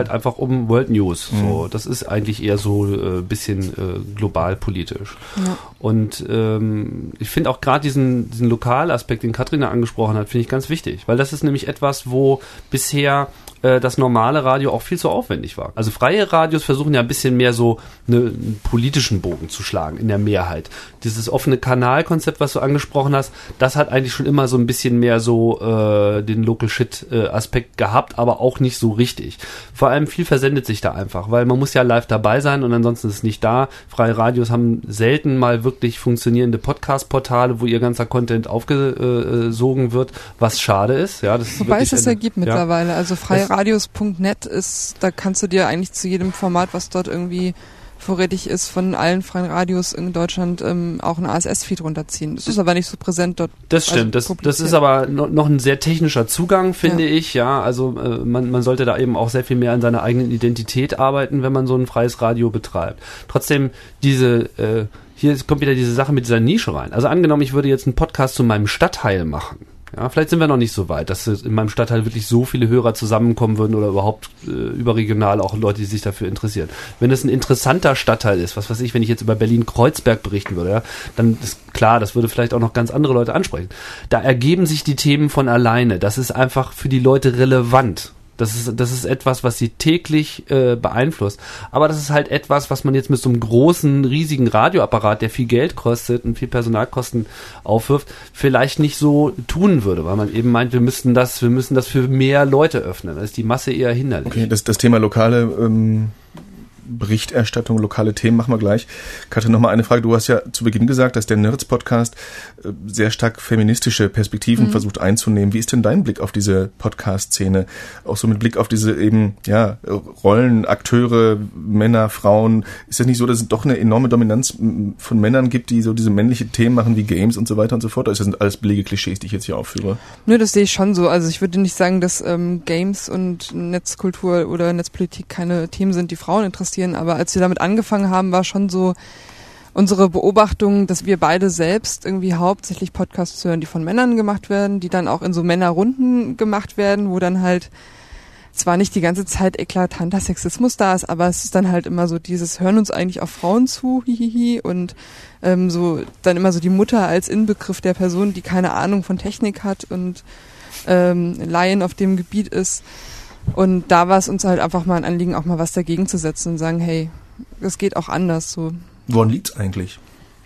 um World News. Mhm. So, das ist eigentlich eher so ein äh, bisschen äh, global politisch. Ja. Und ähm, ich finde auch gerade diesen, diesen Lokalaspekt, den Katharina angesprochen hat, finde ich ganz wichtig, weil das ist nämlich etwas, wo bisher äh, das normale Radio auch viel zu aufwendig war. Also freie Radios versuchen ja ein bisschen mehr so eine, einen politischen Bogen zu schlagen in der Mehrheit. Dieses offene Kanalkonzept, was du angesprochen hast, das hat eigentlich schon immer so ein bisschen mehr so äh, den Local Shit äh, Aspekt gehabt, aber auch nicht so richtig. Vor allem viel versendet sich da einfach, weil man muss ja live dabei sein und ansonsten ist es nicht da. Freie Radios haben selten mal wirklich funktionierende Podcast-Portale, wo ihr ganzer Content aufgesogen wird, was schade ist. Ja, das Wobei ist es es ja gibt ja. mittlerweile. Also freiradios punkt net ist, da kannst du dir eigentlich zu jedem Format, was dort irgendwie vorrätig ist, von allen freien Radios in Deutschland ähm, auch ein A S S-Feed runterziehen. Das ist aber nicht so präsent dort. Das stimmt, also das, das ist aber no, noch ein sehr technischer Zugang, finde ja. ich. Ja, also äh, man, man sollte da eben auch sehr viel mehr an seiner eigenen Identität arbeiten, wenn man so ein freies Radio betreibt. Trotzdem diese, äh, hier kommt wieder diese Sache mit dieser Nische rein. Also angenommen, ich würde jetzt einen Podcast zu meinem Stadtteil machen. Ja, vielleicht sind wir noch nicht so weit, dass in meinem Stadtteil wirklich so viele Hörer zusammenkommen würden oder überhaupt äh, überregional auch Leute, die sich dafür interessieren. Wenn es ein interessanter Stadtteil ist, was weiß ich, wenn ich jetzt über Berlin-Kreuzberg berichten würde, ja, dann ist klar, das würde vielleicht auch noch ganz andere Leute ansprechen. Da ergeben sich die Themen von alleine. Das ist einfach für die Leute relevant. Das ist, das ist etwas, was sie täglich äh, beeinflusst. Aber das ist halt etwas, was man jetzt mit so einem großen, riesigen Radioapparat, der viel Geld kostet und viel Personalkosten aufwirft, vielleicht nicht so tun würde, weil man eben meint, wir müssten das, wir müssen das für mehr Leute öffnen. Da ist die Masse eher hinderlich. Okay, das, das Thema lokale ähm Berichterstattung, lokale Themen machen wir gleich. Katrin, nochmal eine Frage. Du hast ja zu Beginn gesagt, dass der Nerds-Podcast sehr stark feministische Perspektiven mhm. versucht einzunehmen. Wie ist denn dein Blick auf diese Podcast-Szene? Auch so mit Blick auf diese eben, ja, Rollen, Akteure, Männer, Frauen. Ist das nicht so, dass es doch eine enorme Dominanz von Männern gibt, die so diese männliche Themen machen wie Games und so weiter und so fort? Oder ist das alles billige Klischees, die ich jetzt hier aufführe? Nö, das sehe ich schon so. Also ich würde nicht sagen, dass ähm, Games und Netzkultur oder Netzpolitik keine Themen sind, die Frauen interessieren. Aber als wir damit angefangen haben, war schon so unsere Beobachtung, dass wir beide selbst irgendwie hauptsächlich Podcasts hören, die von Männern gemacht werden, die dann auch in so Männerrunden gemacht werden, wo dann halt zwar nicht die ganze Zeit eklatanter Sexismus da ist, aber es ist dann halt immer so dieses, hören uns eigentlich auch Frauen zu, hihihi, und ähm, so dann immer so die Mutter als Inbegriff der Person, die keine Ahnung von Technik hat und ähm, Laien auf dem Gebiet ist. Und da war es uns halt einfach mal ein Anliegen, auch mal was dagegen zu setzen und sagen, hey, es geht auch anders. So. Woran liegt's eigentlich,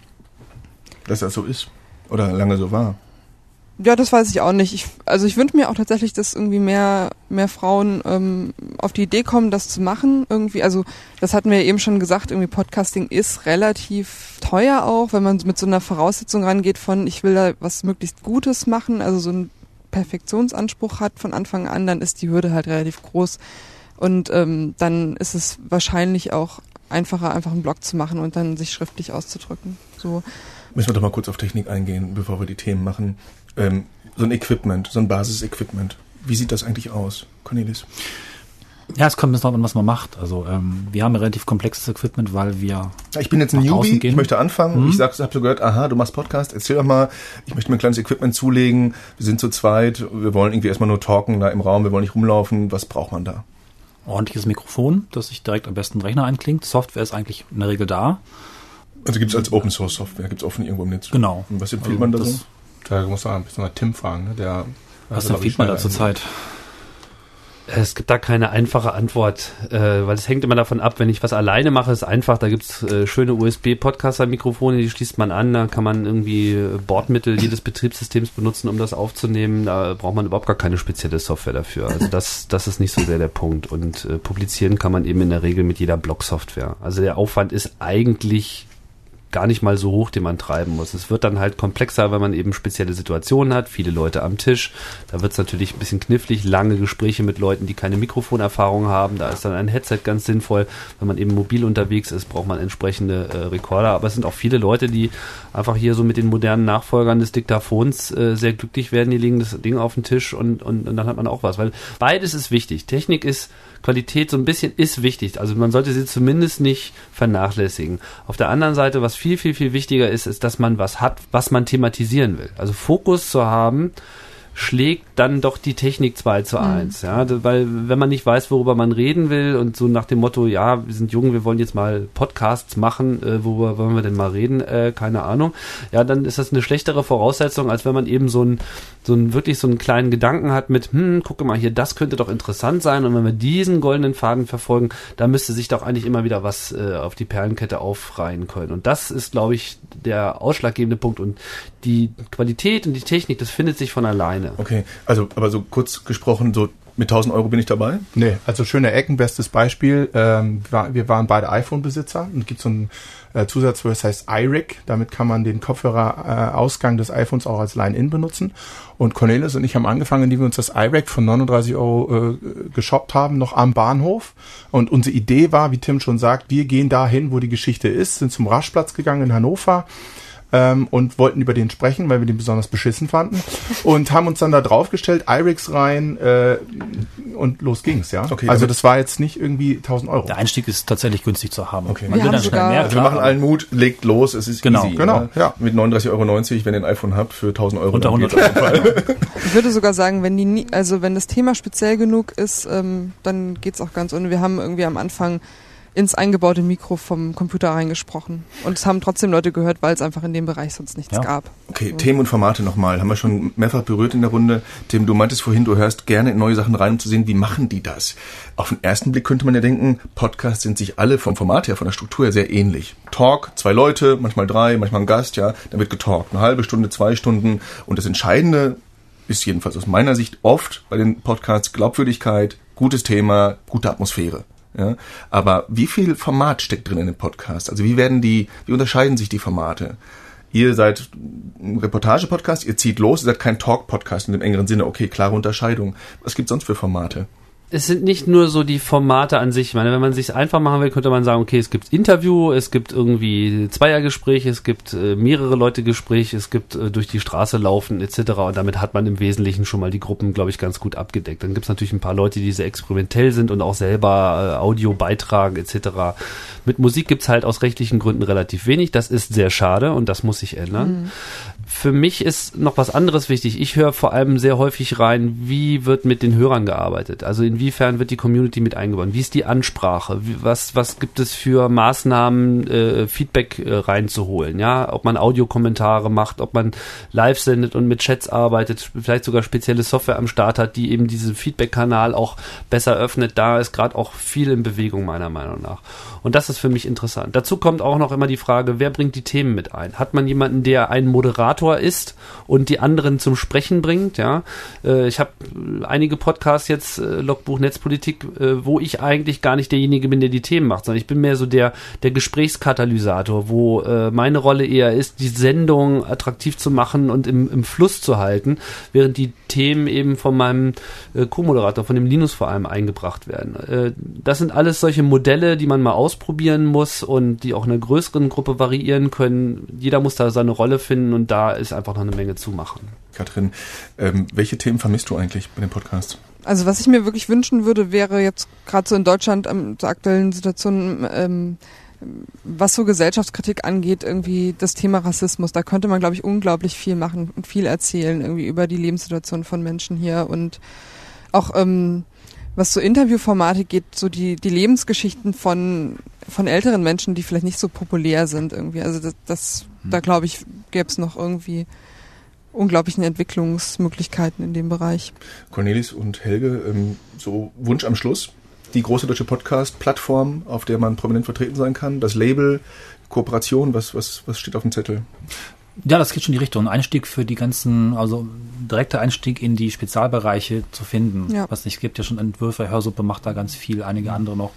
dass das so ist oder lange so war? Ja, das weiß ich auch nicht. Ich, also ich wünsche mir auch tatsächlich, dass irgendwie mehr mehr Frauen ähm, auf die Idee kommen, das zu machen. Irgendwie, also das hatten wir ja eben schon gesagt, irgendwie Podcasting ist relativ teuer auch, wenn man mit so einer Voraussetzung rangeht von, ich will da was möglichst Gutes machen, also so ein Perfektionsanspruch hat von Anfang an, dann ist die Hürde halt relativ groß und ähm, dann ist es wahrscheinlich auch einfacher, einfach einen Blog zu machen und dann sich schriftlich auszudrücken. So. Müssen wir doch mal kurz auf Technik eingehen, bevor wir die Themen machen. Ähm, so ein Equipment, so ein Basis-Equipment. Wie sieht das eigentlich aus, Cornelis? Ja, es kommt ein bisschen an, was man macht. Also ähm, wir haben ein relativ komplexes Equipment, weil wir Ich bin jetzt ein Newbie, ich möchte anfangen. Mhm. Ich sag, hab so gehört, aha, du machst Podcast, erzähl doch mal. Ich möchte mir ein kleines Equipment zulegen. Wir sind zu zweit, wir wollen irgendwie erstmal nur talken da im Raum, wir wollen nicht rumlaufen. Was braucht man da? Ordentliches Mikrofon, das sich direkt am besten im Rechner einklingt. Software ist eigentlich in der Regel da. Also gibt es als Open Source Software, gibt es offen irgendwo im Netz. Genau. Und was empfiehlt also man da so? Da muss man ein bisschen mal Tim fragen. Ne? Der, was empfiehlt man da zur Zeit? Es gibt da keine einfache Antwort, äh, weil es hängt immer davon ab, wenn ich was alleine mache, ist einfach, da gibt's äh, schöne U S B-Podcaster-Mikrofone, die schließt man an, da kann man irgendwie Bordmittel jedes Betriebssystems benutzen, um das aufzunehmen, da braucht man überhaupt gar keine spezielle Software dafür, also das das ist nicht so sehr der Punkt und äh, publizieren kann man eben in der Regel mit jeder Blog-Software, also der Aufwand ist eigentlich gar nicht mal so hoch, den man treiben muss. Es wird dann halt komplexer, wenn man eben spezielle Situationen hat, viele Leute am Tisch. Da wird es natürlich ein bisschen knifflig, lange Gespräche mit Leuten, die keine Mikrofonerfahrung haben. Da ist dann ein Headset ganz sinnvoll. Wenn man eben mobil unterwegs ist, braucht man entsprechende äh, Rekorder. Aber es sind auch viele Leute, die einfach hier so mit den modernen Nachfolgern des Diktaphons äh, sehr glücklich werden. Die legen das Ding auf den Tisch und, und, und dann hat man auch was. Weil beides ist wichtig. Technik ist Qualität so ein bisschen ist wichtig. Also man sollte sie zumindest nicht vernachlässigen. Auf der anderen Seite, was viel, viel, viel wichtiger ist, ist, dass man was hat, was man thematisieren will. Also Fokus zu haben, schlägt dann doch die Technik zwei zu eins. Mhm. Ja, weil wenn man nicht weiß, worüber man reden will und so nach dem Motto, ja, wir sind jung, wir wollen jetzt mal Podcasts machen, äh, worüber wollen wir denn mal reden, äh, keine Ahnung. Ja, dann ist das eine schlechtere Voraussetzung, als wenn man eben so ein so ein wirklich so einen kleinen Gedanken hat mit, hm, gucke mal hier, das könnte doch interessant sein, und wenn wir diesen goldenen Faden verfolgen, da müsste sich doch eigentlich immer wieder was äh, auf die Perlenkette aufreihen können. Und das ist, glaube ich, der ausschlaggebende Punkt, und die Qualität und die Technik, das findet sich von alleine. Okay, also aber so kurz gesprochen, so mit tausend Euro bin ich dabei? Nee, also schöne Ecken, bestes Beispiel. Ähm, wir waren beide iPhone-Besitzer, und es gibt so einen äh, Zusatzwort, das heißt iRig. Damit kann man den Kopfhörerausgang äh, des iPhones auch als Line-In benutzen. Und Cornelis und ich haben angefangen, indem wir uns das iRig von neununddreißig Euro äh, geshoppt haben, noch am Bahnhof. Und unsere Idee war, wie Tim schon sagt, wir gehen dahin, wo die Geschichte ist, sind zum Raschplatz gegangen in Hannover, Ähm, und wollten über den sprechen, weil wir den besonders beschissen fanden, und haben uns dann da draufgestellt, iRigs rein, äh, und los ging's, ja. Okay, also das war jetzt nicht irgendwie tausend Euro. Der Einstieg ist tatsächlich günstig zu haben. Okay. Man wir will dann schnell mehr. Also wir machen allen Mut, legt los, es ist genau. easy. Genau, ja. ja. Mit neununddreißig Euro neunzig, wenn ihr ein iPhone habt, für tausend Euro. Unter hundert Euro. Ich würde sogar sagen, wenn die nie, also wenn das Thema speziell genug ist, ähm, dann geht's auch ganz ohne. Wir haben irgendwie am Anfang ins eingebaute Mikro vom Computer reingesprochen. Und es haben trotzdem Leute gehört, weil es einfach in dem Bereich sonst nichts ja. gab. Okay, so. Themen und Formate nochmal. Haben wir schon mehrfach berührt in der Runde. Tim, du meintest vorhin, du hörst gerne in neue Sachen rein, um zu sehen, wie machen die das? Auf den ersten Blick könnte man ja denken, Podcasts sind sich alle vom Format her, von der Struktur her sehr ähnlich. Talk, zwei Leute, manchmal drei, manchmal ein Gast, ja, dann wird getalkt. Eine halbe Stunde, zwei Stunden. Und das Entscheidende ist jedenfalls aus meiner Sicht oft bei den Podcasts Glaubwürdigkeit, gutes Thema, gute Atmosphäre. Ja, aber wie viel Format steckt drin in dem Podcast? Also wie werden die, wie unterscheiden sich die Formate? Ihr seid ein Reportage-Podcast, ihr zieht los, ihr seid kein Talk-Podcast in dem engeren Sinne. Okay, klare Unterscheidung. Was gibt's sonst für Formate? Es sind nicht nur so die Formate an sich. Ich meine, wenn man es sich einfach machen will, könnte man sagen, okay, es gibt Interview, es gibt irgendwie Zweiergespräche, es gibt äh, mehrere Leute Gespräche, es gibt äh, durch die Straße laufen et cetera. Und damit hat man im Wesentlichen schon mal die Gruppen, glaube ich, ganz gut abgedeckt. Dann gibt es natürlich ein paar Leute, die sehr experimentell sind und auch selber äh, Audio beitragen et cetera. Mit Musik gibt's halt aus rechtlichen Gründen relativ wenig. Das ist sehr schade und das muss sich ändern. Mhm. Für mich ist noch was anderes wichtig. Ich höre vor allem sehr häufig rein, wie wird mit den Hörern gearbeitet? Also inwiefern wird die Community mit eingebunden? Wie ist die Ansprache? Wie, was, was gibt es für Maßnahmen, äh, Feedback äh, reinzuholen? Ja, ob man Audiokommentare macht, ob man live sendet und mit Chats arbeitet, vielleicht sogar spezielle Software am Start hat, die eben diesen Feedback-Kanal auch besser öffnet. Da ist gerade auch viel in Bewegung, meiner Meinung nach. Und das ist für mich interessant. Dazu kommt auch noch immer die Frage, wer bringt die Themen mit ein? Hat man jemanden, der ein Moderator ist und die anderen zum Sprechen bringt? Ja, äh, ich habe einige Podcasts jetzt, äh, Logbuch Netzpolitik, äh, wo ich eigentlich gar nicht derjenige bin, der die Themen macht, sondern ich bin mehr so der der Gesprächskatalysator, wo äh, meine Rolle eher ist, die Sendung attraktiv zu machen und im, im Fluss zu halten, während die Themen eben von meinem äh, Co-Moderator, von dem Linus vor allem eingebracht werden. Äh, das sind alles solche Modelle, die man mal ausprobieren muss und die auch in einer größeren Gruppe variieren können. Jeder muss da seine Rolle finden und da ist einfach noch eine Menge zu machen. Katrin, ähm, welche Themen vermisst du eigentlich bei dem Podcast? Also was ich mir wirklich wünschen würde, wäre jetzt gerade so in Deutschland ähm, zur aktuellen Situation, ähm, was so Gesellschaftskritik angeht, irgendwie das Thema Rassismus. Da könnte man, glaube ich, unglaublich viel machen und viel erzählen irgendwie über die Lebenssituation von Menschen hier und auch ähm, was so Interviewformate geht, so die die Lebensgeschichten von von älteren Menschen, die vielleicht nicht so populär sind irgendwie. Also das, das hm. da glaube ich, gäbe es noch irgendwie unglaublichen Entwicklungsmöglichkeiten in dem Bereich. Cornelis und Helge, ähm, so Wunsch am Schluss, die große deutsche Podcast-Plattform, auf der man prominent vertreten sein kann, das Label, Kooperation, was was was steht auf dem Zettel? Ja, das geht schon in die Richtung. Einstieg für die ganzen, also direkter Einstieg in die Spezialbereiche zu finden. Ja. Was nicht gibt, ja schon Entwürfe, Hörsuppe macht da ganz viel, einige andere noch.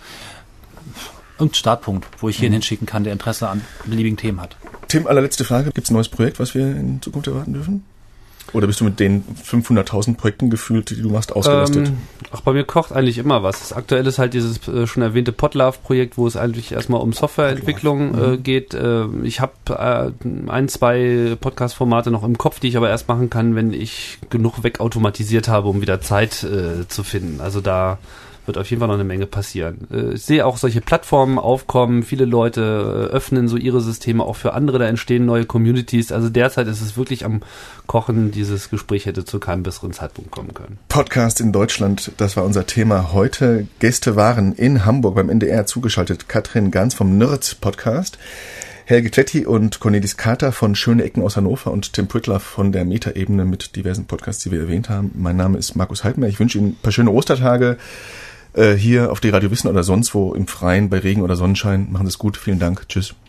Irgendein Startpunkt, wo ich jeden mhm. hinschicken kann, der Interesse an beliebigen Themen hat. Tim, allerletzte Frage. Gibt es ein neues Projekt, was wir in Zukunft erwarten dürfen? Oder bist du mit den fünfhunderttausend Projekten gefühlt, die du machst, ausgelastet? Ähm, ach, bei mir kocht eigentlich immer was. Das aktuelle ist halt dieses äh, schon erwähnte Podlove-Projekt, wo es eigentlich erstmal um Softwareentwicklung äh, geht. Äh, ich habe äh, ein, zwei Podcast-Formate noch im Kopf, die ich aber erst machen kann, wenn ich genug wegautomatisiert habe, um wieder Zeit äh, zu finden. Also da wird auf jeden Fall noch eine Menge passieren. Äh, ich sehe auch solche Plattformen aufkommen, viele Leute äh, öffnen so ihre Systeme auch für andere, da entstehen neue Communities. Also derzeit ist es wirklich am Kochen, dieses Gespräch hätte zu keinem besseren Zeitpunkt kommen können. Podcast in Deutschland, das war unser Thema heute. Gäste waren in Hamburg beim N D R zugeschaltet Katrin Ganz vom Nerds Podcast, Helge Kletti und Cornelis Kater von Schöne Ecken aus Hannover und Tim Prittler von der Metaebene mit diversen Podcasts, die wir erwähnt haben. Mein Name ist Markus Heidmer. Ich wünsche Ihnen ein paar schöne Ostertage äh, hier auf die Radio Wissen oder sonst wo im Freien bei Regen oder Sonnenschein. Machen Sie es gut. Vielen Dank. Tschüss.